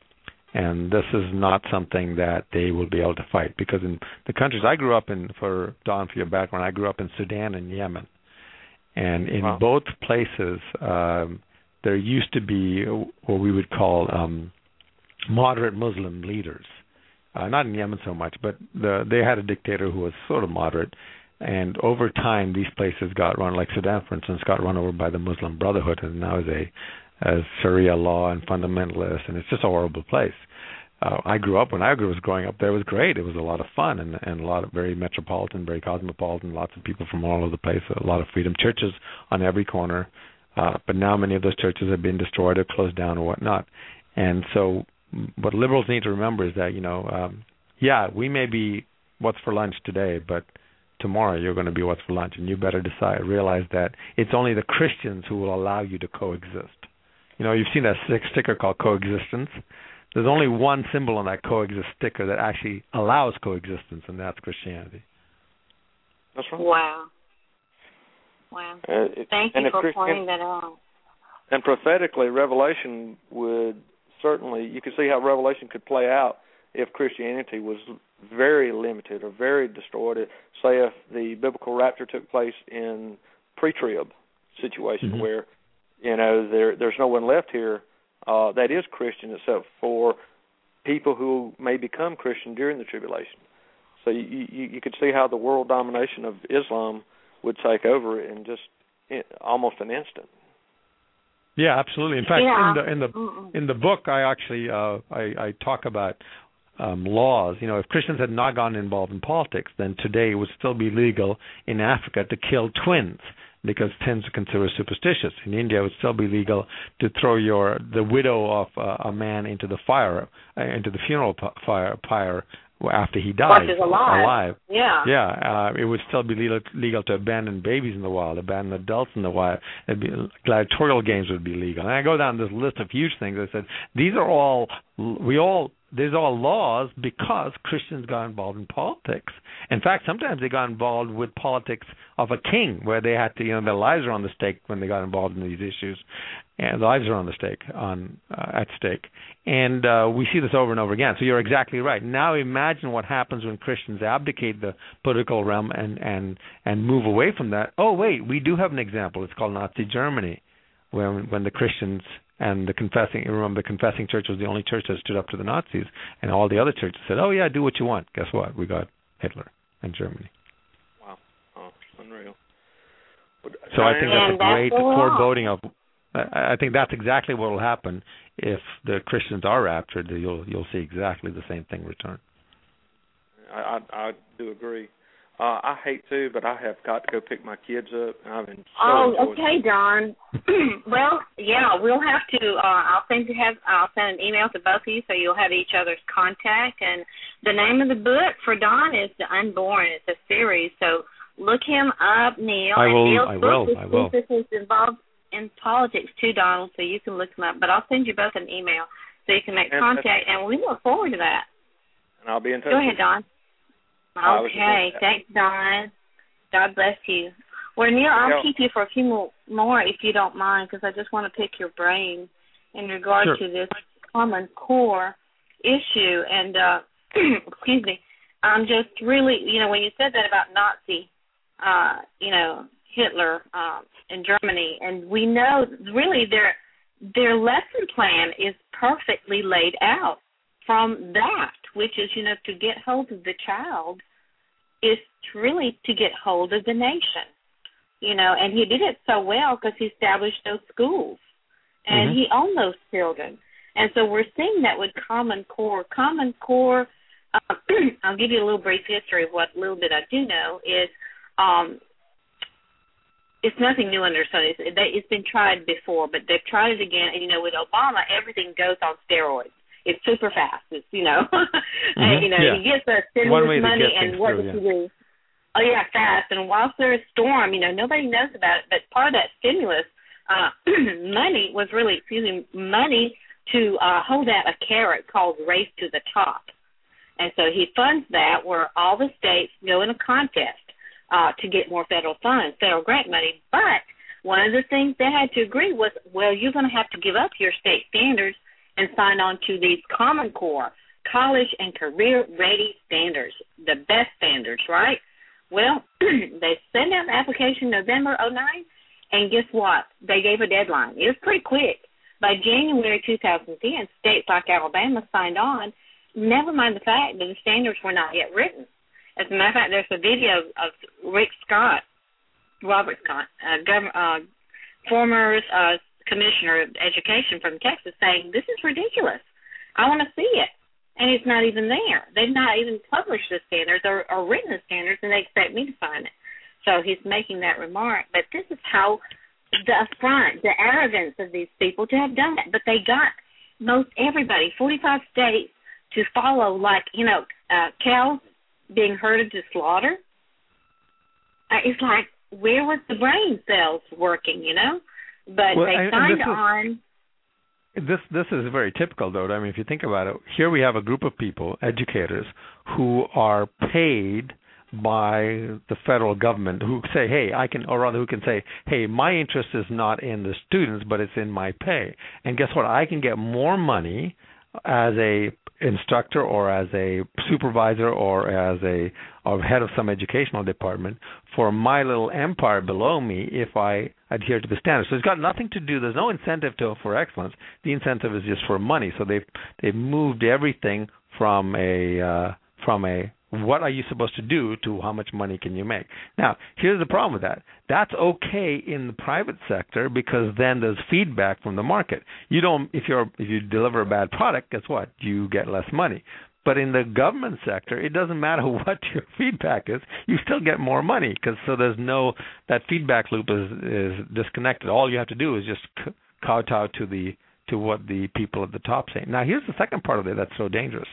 And this is not something that they will be able to fight, because in the countries I grew up in, for Don, for your background, I grew up in Sudan and Yemen. And in wow. both places, um, there used to be what we would call um, moderate Muslim leaders. Uh, not in Yemen so much, but the, they had a dictator who was sort of moderate. And over time, these places got run, like Sudan, for instance, got run over by the Muslim Brotherhood, and now is a as Sharia law and fundamentalist, and it's just a horrible place. Uh, I grew up, when I was growing up there, it was great. It was a lot of fun and, and a lot of very metropolitan, very cosmopolitan, lots of people from all over the place, a lot of freedom, churches on every corner. Uh, but now many of those churches have been destroyed or closed down or whatnot. And so what liberals need to remember is that, you know, um, yeah, we may be what's for lunch today, but tomorrow you're going to be what's for lunch, and you better decide, realize that it's only the Christians who will allow you to coexist. You know, you've seen that sticker called coexistence. There's only one symbol on that coexist sticker that actually allows coexistence, and that's Christianity. That's right. Wow. Wow. Uh, it, Thank you for Christ- pointing that out. And prophetically, Revelation would certainly, you could see how Revelation could play out if Christianity was very limited or very destroyed. Say if the biblical rapture took place in pre-trib situation mm-hmm. where, you know, there there's no one left here uh, that is Christian except for people who may become Christian during the tribulation. So you, you, you could see how the world domination of Islam would take over in just in almost an instant. Yeah, absolutely. In fact, yeah. in the in the in the book, I actually uh, I, I talk about um, laws. You know, if Christians had not gotten involved in politics, then today it would still be legal in Africa to kill twins, because twins are considered superstitious. In India, it would still be legal to throw your the widow of uh, a man into the fire, uh, into the funeral p- fire pyre after he died. Which is alive. alive. Yeah. Yeah. Uh, it would still be legal, legal to abandon babies in the wild, abandon adults in the wild. It'd be, gladiatorial games would be legal. And I go down this list of huge things. I said these are all we all. These are all laws because Christians got involved in politics. In fact, sometimes they got involved with politics of a king, where they had to, you know, their lives are on the stake when they got involved in these issues, and their lives are on the stake, on uh, at stake. And uh, we see this over and over again. So you're exactly right. Now imagine what happens when Christians abdicate the political realm and and and move away from that. Oh wait, we do have an example. It's called Nazi Germany, when when the Christians and the confessing, remember, the confessing church was the only church that stood up to the Nazis, and all the other churches said, "Oh yeah, do what you want." Guess what? We got Hitler and Germany. Wow, oh, unreal. So I think that's a great foreboding of. I think that's exactly what will happen if the Christians are raptured. You'll you'll see exactly the same thing return. I I, I do agree. Uh, I hate to, but I have got to go pick my kids up. I've been so oh, okay, it. Don. Well, yeah, we'll have to. Uh, I'll send you have. I'll send an email to both of you so you'll have each other's contact. And the name of the book for Don is The Unborn. It's a series, so look him up, Neil. I will. And Neil's I book will. I will. is involved in politics too, Donald. So you can look him up. But I'll send you both an email so you can make and contact, and we look forward to that. And I'll be in touch. Go ahead, Don. Uh, Okay, thanks, Don. God bless you. Well, Neil, I'll yeah. keep you for a few more, more if you don't mind, because I just want to pick your brain in regard sure. to this Common Core issue. And, uh, excuse me, I'm just really, you know, when you said that about Nazi, uh, you know, Hitler um, in Germany, and we know really their their lesson plan is perfectly laid out from that, which is, you know, to get hold of the child is really to get hold of the nation, you know, and he did it so well because he established those schools, and mm-hmm. he owned those children. And so we're seeing that with Common Core. Common Core, uh, I'll give you a little brief history of what little bit I do know, is um, it's nothing new under the sun. It's, it's been tried before, but they've tried it again. And, you know, with Obama, everything goes on steroids. It's super fast. It's, you know, mm-hmm. and, you know, yeah. he gets the stimulus money, and what through, does yeah. he do? Oh, yeah, fast. And whilst there's a storm, you know, nobody knows about it, but part of that stimulus uh, money was really, excuse me, money to uh, hold out a carrot called Race to the Top. And so he funds that where all the states go in a contest uh, to get more federal funds, federal grant money. But one of the things they had to agree was, well, you're going to have to give up your state standards and sign on to these Common Core, college and career-ready standards, the best standards, right? Well, they sent out the application November oh nine, and guess what? They gave a deadline. It was pretty quick. By January two thousand ten, states like Alabama signed on, never mind the fact that the standards were not yet written. As a matter of fact, there's a video of Rick Scott, Robert Scott, uh, gov- uh, former uh, commissioner of education from Texas, saying, this is ridiculous. I want to see it. And it's not even there. They've not even published the standards or, or written the standards, and they expect me to sign it. So he's making that remark. But this is how the affront, the arrogance of these people to have done that. But they got most everybody, forty-five states, to follow, like, you know, uh, cows being herded to slaughter. Uh, it's like, where was the brain cells working, you know? But well, they and, signed and this on. Is, this this is very typical, though. I mean, if you think about it, here we have a group of people, educators, who are paid by the federal government, who say, hey, I can, or rather who can say, hey, my interest is not in the students, but it's in my pay. And guess what? I can get more money as a instructor or as a supervisor or as a or head of some educational department for my little empire below me if I adhere to the standards. So it's got nothing to do, there's no incentive to for excellence. The incentive is just for money. So they've they've moved everything from a uh, from a what are you supposed to do to how much money can you make? Now, here's the problem with that. That's okay in the private sector because then there's feedback from the market. You don't if you're if you deliver a bad product, guess what? You get less money. But in the government sector, it doesn't matter what your feedback is. You still get more money because so there's no that feedback loop is is disconnected. All you have to do is just c- kowtow to the to what the people at the top say. Now, here's the second part of it that's so dangerous.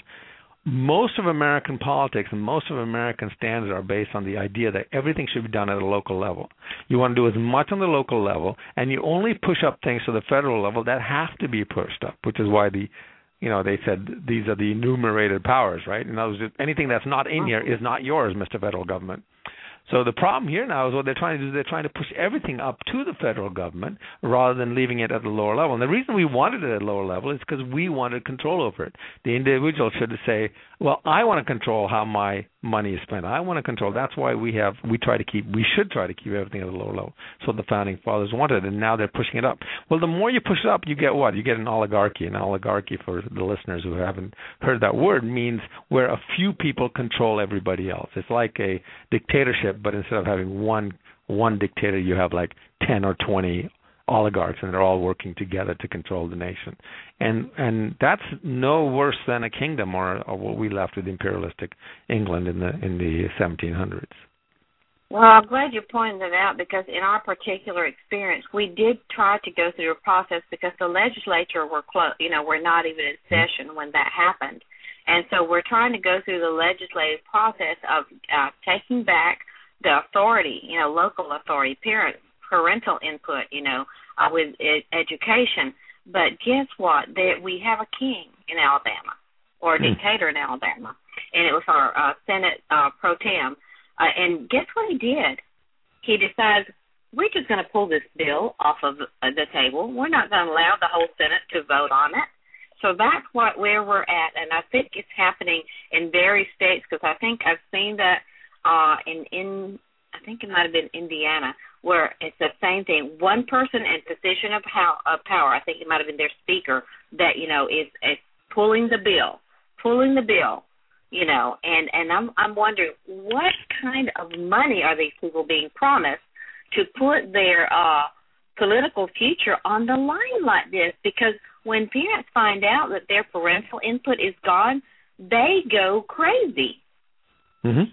Most of American politics and most of American standards are based on the idea that everything should be done at a local level. You want to do as much on the local level, and you only push up things to the federal level that have to be pushed up, which is why the You know, they said these are the enumerated powers, right? In other words, anything that's not in here is not yours, Mister Federal Government. So the problem here now is what they're trying to do is they're trying to push everything up to the federal government rather than leaving it at the lower level. And the reason we wanted it at a lower level is because we wanted control over it. The individual should say, well, I want to control how my money is spent. I want to control. That's why we have, we try to keep, we should try to keep everything at a lower level. So the founding fathers wanted, and now they're pushing it up. Well, the more you push it up, you get what? You get an oligarchy. An oligarchy, for the listeners who haven't heard that word, means where a few people control everybody else. It's like a dictatorship, but instead of having one one dictator, you have like ten or twenty oligarchs, and they're all working together to control the nation. And and that's no worse than a kingdom or, or what we left with imperialistic England in the in the seventeen hundreds. Well, I'm glad you pointed that out because in our particular experience, we did try to go through a process because the legislature were close, you know, we're not even in session when that happened. And so we're trying to go through the legislative process of uh, taking back the authority, you know, local authority, parent, parental input, you know, uh, with ed- education. But guess what? There, we have a king in Alabama, or a dictator in Alabama, and it was our uh, Senate uh, pro tem. Uh, and guess what he did? He decides, we're just going to pull this bill off of the table. We're not going to allow the whole Senate to vote on it. So that's what where we're at, and I think it's happening in various states because I think I've seen that uh, in, in, I think it might have been Indiana, where it's the same thing. One person in position of, how, of power, I think it might have been their speaker, that, you know, is, is pulling the bill, pulling the bill, you know, and, and I'm I'm wondering what kind of money are these people being promised to put their uh, political future on the line like this? Because when parents find out that their parental input is gone, they go crazy. Mm-hmm.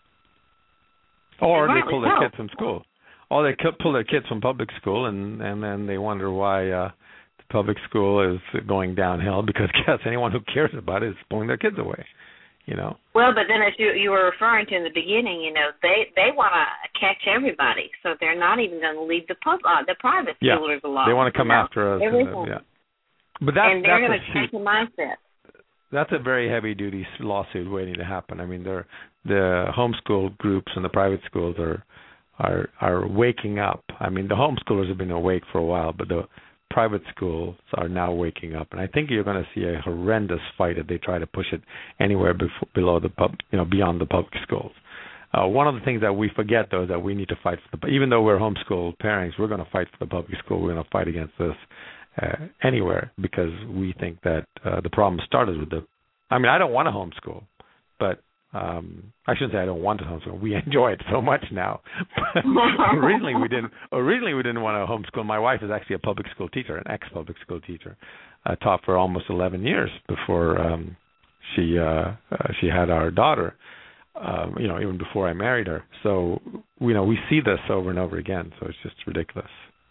Or and they pull their so. kids from school. Or they pull their kids from public school, and, and then they wonder why uh, the public school is going downhill because, yes, anyone who cares about it is pulling their kids away, you know. Well, but then as you, you were referring to in the beginning, you know, they, they want to catch everybody, so they're not even going to leave the pub, uh, the private yeah. schoolers alone. They want to come you know? after us. And, yeah. But that's, and they're that's going to change the mindset. That's a very heavy-duty lawsuit waiting to happen. I mean, they're, the homeschool groups and the private schools are are are waking up. I mean, the homeschoolers have been awake for a while, but the private schools are now waking up. And I think you're going to see a horrendous fight if they try to push it anywhere before, below the pub, you know, beyond the public schools. Uh, one of the things that we forget, though, is that we need to fight for the. Even though we're homeschool parents, we're going to fight for the public school. We're going to fight against this. Uh, anywhere because we think that uh, the problem started with the. I mean, I don't want to homeschool, but um, I shouldn't say I don't want to homeschool. We enjoy it so much now. originally, we didn't. Originally, we didn't want to homeschool. My wife is actually a public school teacher, an ex-public school teacher. I taught for almost eleven years before um, she uh, uh, she had our daughter. Um, you know, even before I married her. So, you know, we see this over and over again. So it's just ridiculous.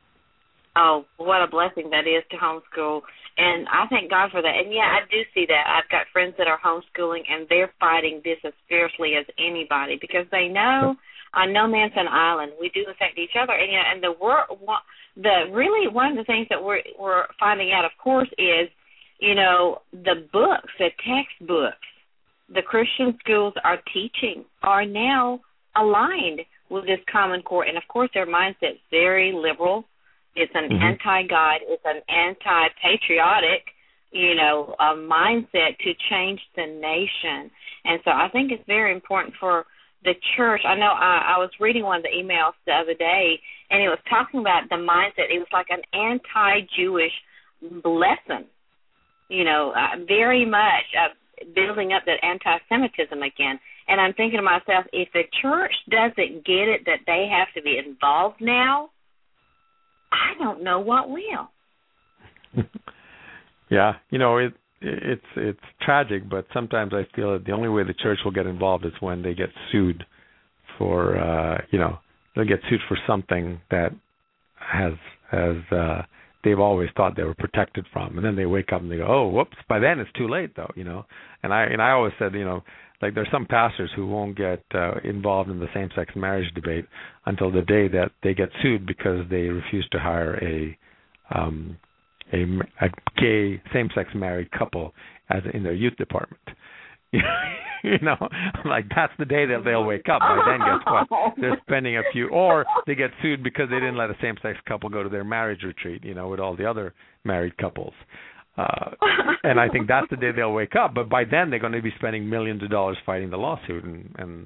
Oh, what a blessing that is to homeschool. And I thank God for that. And, yeah, I do see that. I've got friends that are homeschooling, and they're fighting this as fiercely as anybody because they know uh, no man's an island. We do affect each other. And, you know, and the, the really one of the things that we're, we're finding out, of course, is, you know, the books, the textbooks, the Christian schools are teaching are now aligned with this Common Core. And, of course, their mindset's very liberal. It's an mm-hmm. anti-God. It's an anti-patriotic, you know, uh, mindset to change the nation. And so I think it's very important for the church. I know I, I was reading one of the emails the other day, and it was talking about the mindset. It was like an anti-Jewish lesson, you know, uh, very much uh, building up that anti-Semitism again. And I'm thinking to myself, if the church doesn't get it that they have to be involved now, I don't know what will. Yeah, you know, it it's it's tragic, but sometimes I feel that the only way the church will get involved is when they get sued for, uh, you know, they'll get sued for something that has has uh, they've always thought they were protected from, and then they wake up and they go, oh, whoops! By then it's too late, though, you know. And I and I always said, you know, like there's some pastors who won't get uh, involved in the same-sex marriage debate until the day that they get sued because they refuse to hire a um, a, a gay same-sex married couple as in their youth department. You know, like that's the day that they'll wake up. By then, guess what? They're spending a few, or they get sued because they didn't let a same-sex couple go to their marriage retreat, you know, with all the other married couples. Uh, and I think that's the day they'll wake up. But by then, they're going to be spending millions of dollars fighting the lawsuit, and and,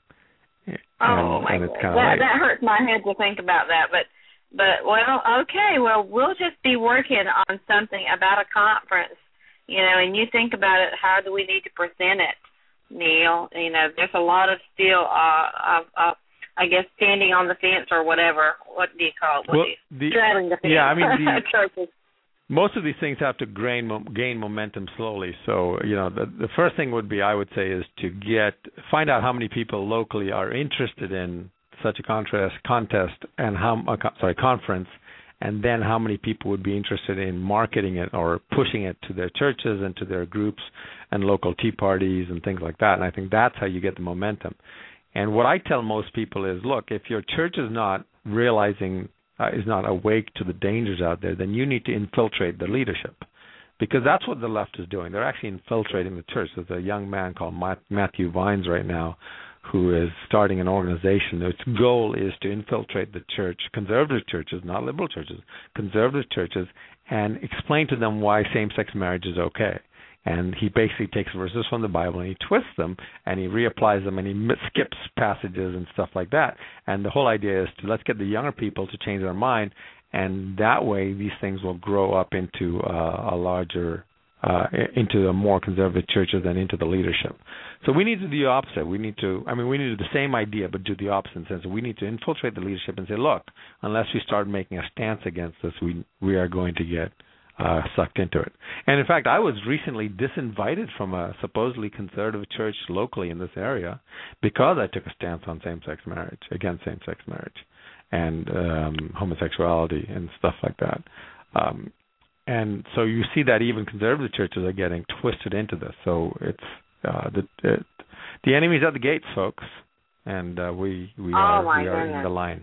and, oh my and it's kind of that, late. that hurts my head to think about that. But but well, okay, well we'll just be working on something about a conference. You know, and you think about it, how do we need to present it, Neil? You know, there's a lot of still, uh, of, uh, I guess, standing on the fence or whatever. What do you call it? What well, you, the, straddling the fence. Yeah, I mean, the, churches. Most of these things have to gain, gain momentum slowly. So, you know, the, the first thing would be, I would say, is to get find out how many people locally are interested in such a contrast, contest and how, uh, sorry, conference. And then how many people would be interested in marketing it or pushing it to their churches and to their groups and local tea parties and things like that. And I think that's how you get the momentum. And what I tell most people is, look, if your church is not realizing, uh, is not awake to the dangers out there, then you need to infiltrate the leadership. Because that's what the left is doing. They're actually infiltrating the church. There's a young man called Matthew Vines right now who is starting an organization. Its goal is to infiltrate the church, conservative churches, not liberal churches, conservative churches, and explain to them why same-sex marriage is okay. And he basically takes verses from the Bible and he twists them and he reapplies them and he skips passages and stuff like that. And the whole idea is to let's get the younger people to change their mind, and that way these things will grow up into uh, a larger Uh, into the more conservative churches and into the leadership. So we need to do the opposite. We need to, I mean, we need to do the same idea, but do the opposite in the sense that we need to infiltrate the leadership and say, look, unless we start making a stance against this, we we are going to get uh, sucked into it. And in fact, I was recently disinvited from a supposedly conservative church locally in this area because I took a stance on same-sex marriage, against same-sex marriage, and um, homosexuality and stuff like that. Um, And so you see that even conservative churches are getting twisted into this. So it's uh, the it, the enemy's at the gates, folks, and uh, we we oh are my we are goodness. in the line.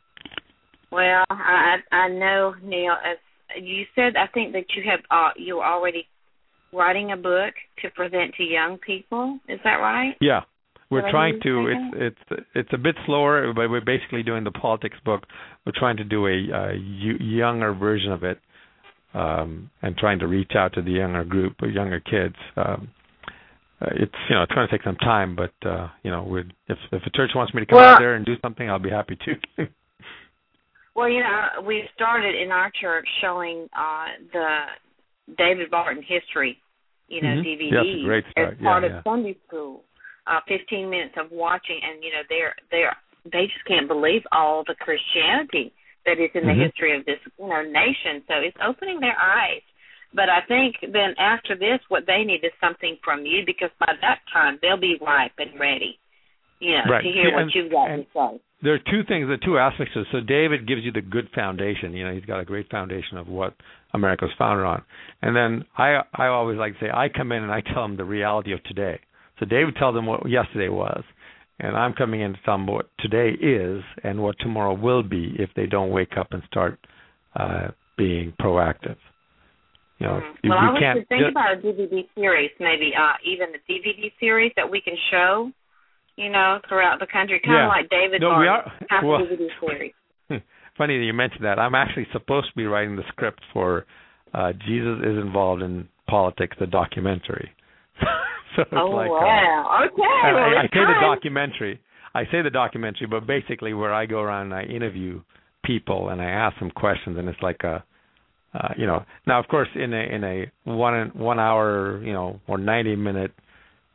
Well, I I know, Neil. As you said, I think that you have uh, you're already writing a book to present to young people. Is that right? Yeah. We're Did trying to. It's it's it's a bit slower, but we're basically doing the politics book. We're trying to do a, a younger version of it. Um, and trying to reach out to the younger group, or younger kids. Um, uh, it's you know it's going to take some time, but uh, you know we'd, if if a church wants me to come well, out there and do something, I'll be happy to. Well, you know, we started in our church showing uh, the David Barton history, you know, mm-hmm. D V D yeah, that's a great start. as part yeah, of yeah. Sunday school. Uh, Fifteen minutes of watching, and you know, they're they're they just can't believe all the Christianity that is in the mm-hmm. history of this, you know, nation. So it's opening their eyes. But I think then after this, what they need is something from you, because by that time they'll be ripe and ready, you know, right. to hear yeah, what and, you've got and to say. There are two things, the two aspects of it. So David gives you the good foundation. You know, he's got a great foundation of what America was founded on. And then I I always like to say, I come in and I tell them the reality of today. So David tells them what yesterday was. And I'm coming in to tell them what today is and what tomorrow will be if they don't wake up and start uh, being proactive. You know, mm-hmm. Well, we I was can't to think just, about a D V D series, maybe uh, even a D V D series that we can show, you know, throughout the country, kind yeah. of like David no, Barton, we are, half well, D V D series. Funny that you mentioned that. I'm actually supposed to be writing the script for uh, Jesus is Involved in Politics, the documentary. So it's oh, like, wow. Uh, okay. I, Well, I, I say time. the documentary. I say the documentary, but basically where I go around and I interview people and I ask them questions, and it's like a, uh, you know, now of course in a in a one one hour, you know, or ninety minute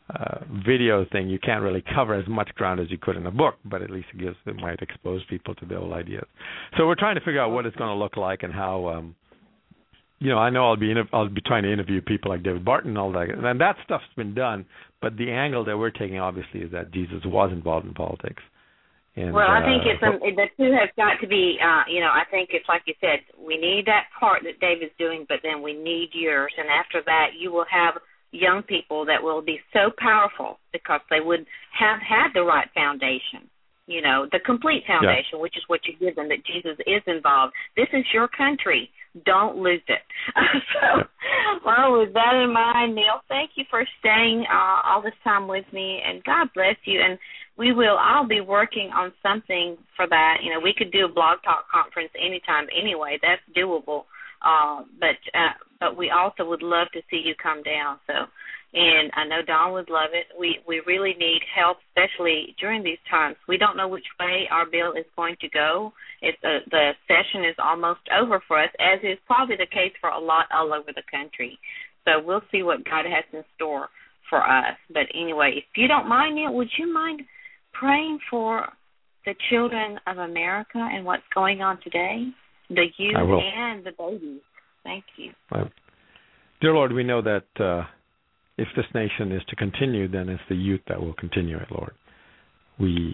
uh, video thing, you can't really cover as much ground as you could in a book, but at least it gives it might expose people to the old ideas. So we're trying to figure out what it's going to look like and how. Um, you know, I know I'll be inter- I'll be trying to interview people like David Barton and all that, and that stuff's been done. But the angle that we're taking, obviously, is that Jesus was involved in politics. And, well, I think uh, it's um, the two have got to be. Uh, you know, I think it's like you said. We need that part that David's doing, but then we need yours. And after that, you will have young people that will be so powerful because they would have had the right foundation. You know, the complete foundation, yeah. which is what you give them, that Jesus is involved. This is your country. Don't lose it. so, well, with that in mind, Neil, thank you for staying uh, all this time with me, and God bless you. And we will, I'll be working on something for that. You know, we could do a blog talk conference anytime anyway. That's doable. Uh, but uh, but we also would love to see you come down. So, and I know Don would love it. We we really need help, especially during these times. We don't know which way our bill is going to go. It's a, the session is almost over for us, as is probably the case for a lot all over the country. So we'll see what God has in store for us. But anyway, if you don't mind, Neil, would you mind praying for the children of America and what's going on today? The youth and the babies. Thank you. Well, dear Lord, we know that uh, if this nation is to continue, then it's the youth that will continue it, Lord. We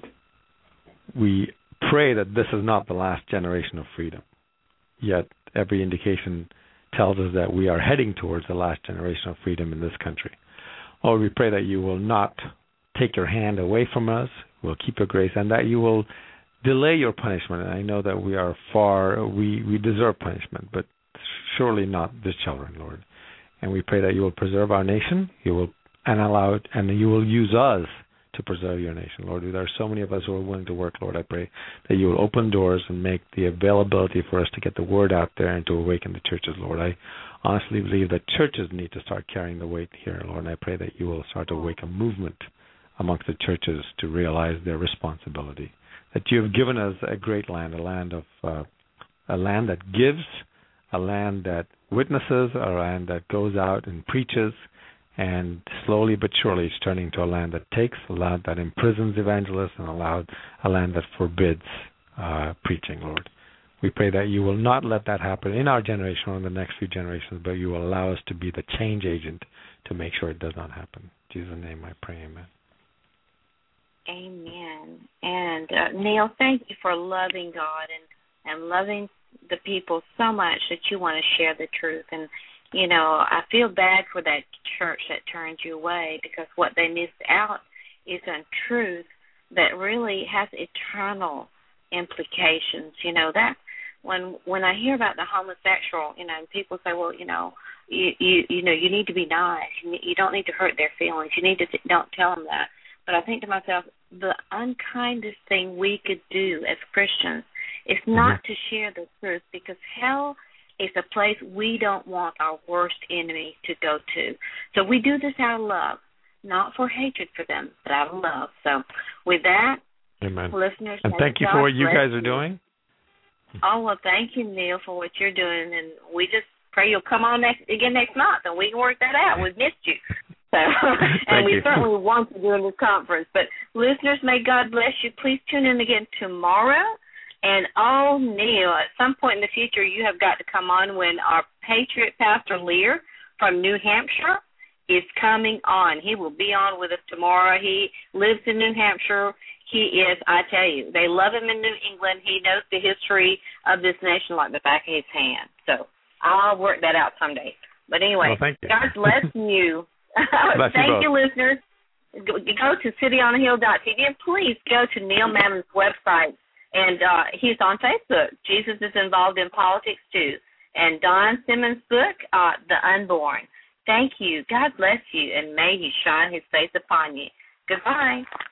we pray that this is not the last generation of freedom. Yet every indication tells us that we are heading towards the last generation of freedom in this country. Lord, we pray that you will not take your hand away from us, will keep your grace, and that you will delay your punishment. And I know that we are far, we, we deserve punishment, but surely not the children, Lord. And we pray that you will preserve our nation, you will and allow it, and you will use us to preserve your nation, Lord. There are so many of us who are willing to work, Lord. I pray that you will open doors and make the availability for us to get the word out there and to awaken the churches, Lord. I honestly believe that churches need to start carrying the weight here, Lord, and I pray that you will start to awake a movement amongst the churches to realize their responsibility. That you have given us a great land, a land of uh, a land that gives, a land that witnesses, a land that goes out and preaches, and slowly but surely it's turning to a land that takes, a land that imprisons evangelists, and a land, a land that forbids uh, preaching, Lord. We pray that you will not let that happen in our generation or in the next few generations, but you will allow us to be the change agent to make sure it does not happen. In Jesus' name I pray, amen. Amen. And uh, Neil, thank you for loving God and, and loving the people so much that you want to share the truth. And, you know, I feel bad for that church that turned you away, because what they missed out is a truth that really has eternal implications. You know, that when when I hear about the homosexual, you know, and people say, well, you know, you you, you know, you need to be nice. You, you don't need to hurt their feelings. You need to don't tell them that. But I think to myself, the unkindest thing we could do as Christians is not mm-hmm. to share the truth, because hell is a place we don't want our worst enemy to go to. So we do this out of love, not for hatred for them, but out of love. So with that, amen. Listeners, and thank you for what you guys are doing. Oh, well, thank you, Neil, for what you're doing. And we just pray you'll come on next, again next month, and we can work that out. We've missed you. So, and we you. certainly want to do in this conference. But listeners, may God bless you. Please tune in again tomorrow. And, oh, Neil, at some point in the future, you have got to come on when our Patriot Pastor Lear from New Hampshire is coming on. He will be on with us tomorrow. He lives in New Hampshire. He is, I tell you, they love him in New England. He knows the history of this nation like the back of his hand. So I'll work that out someday. But anyway, well, God bless you. Bless Thank you, you, listeners. Go, go to city on a hill dot t v and please go to Neil Mammon's website. And uh, he's on Facebook. Jesus is involved in politics, too. And Don Simmons' book, uh, The Unborn. Thank you. God bless you, and may he shine his face upon you. Goodbye.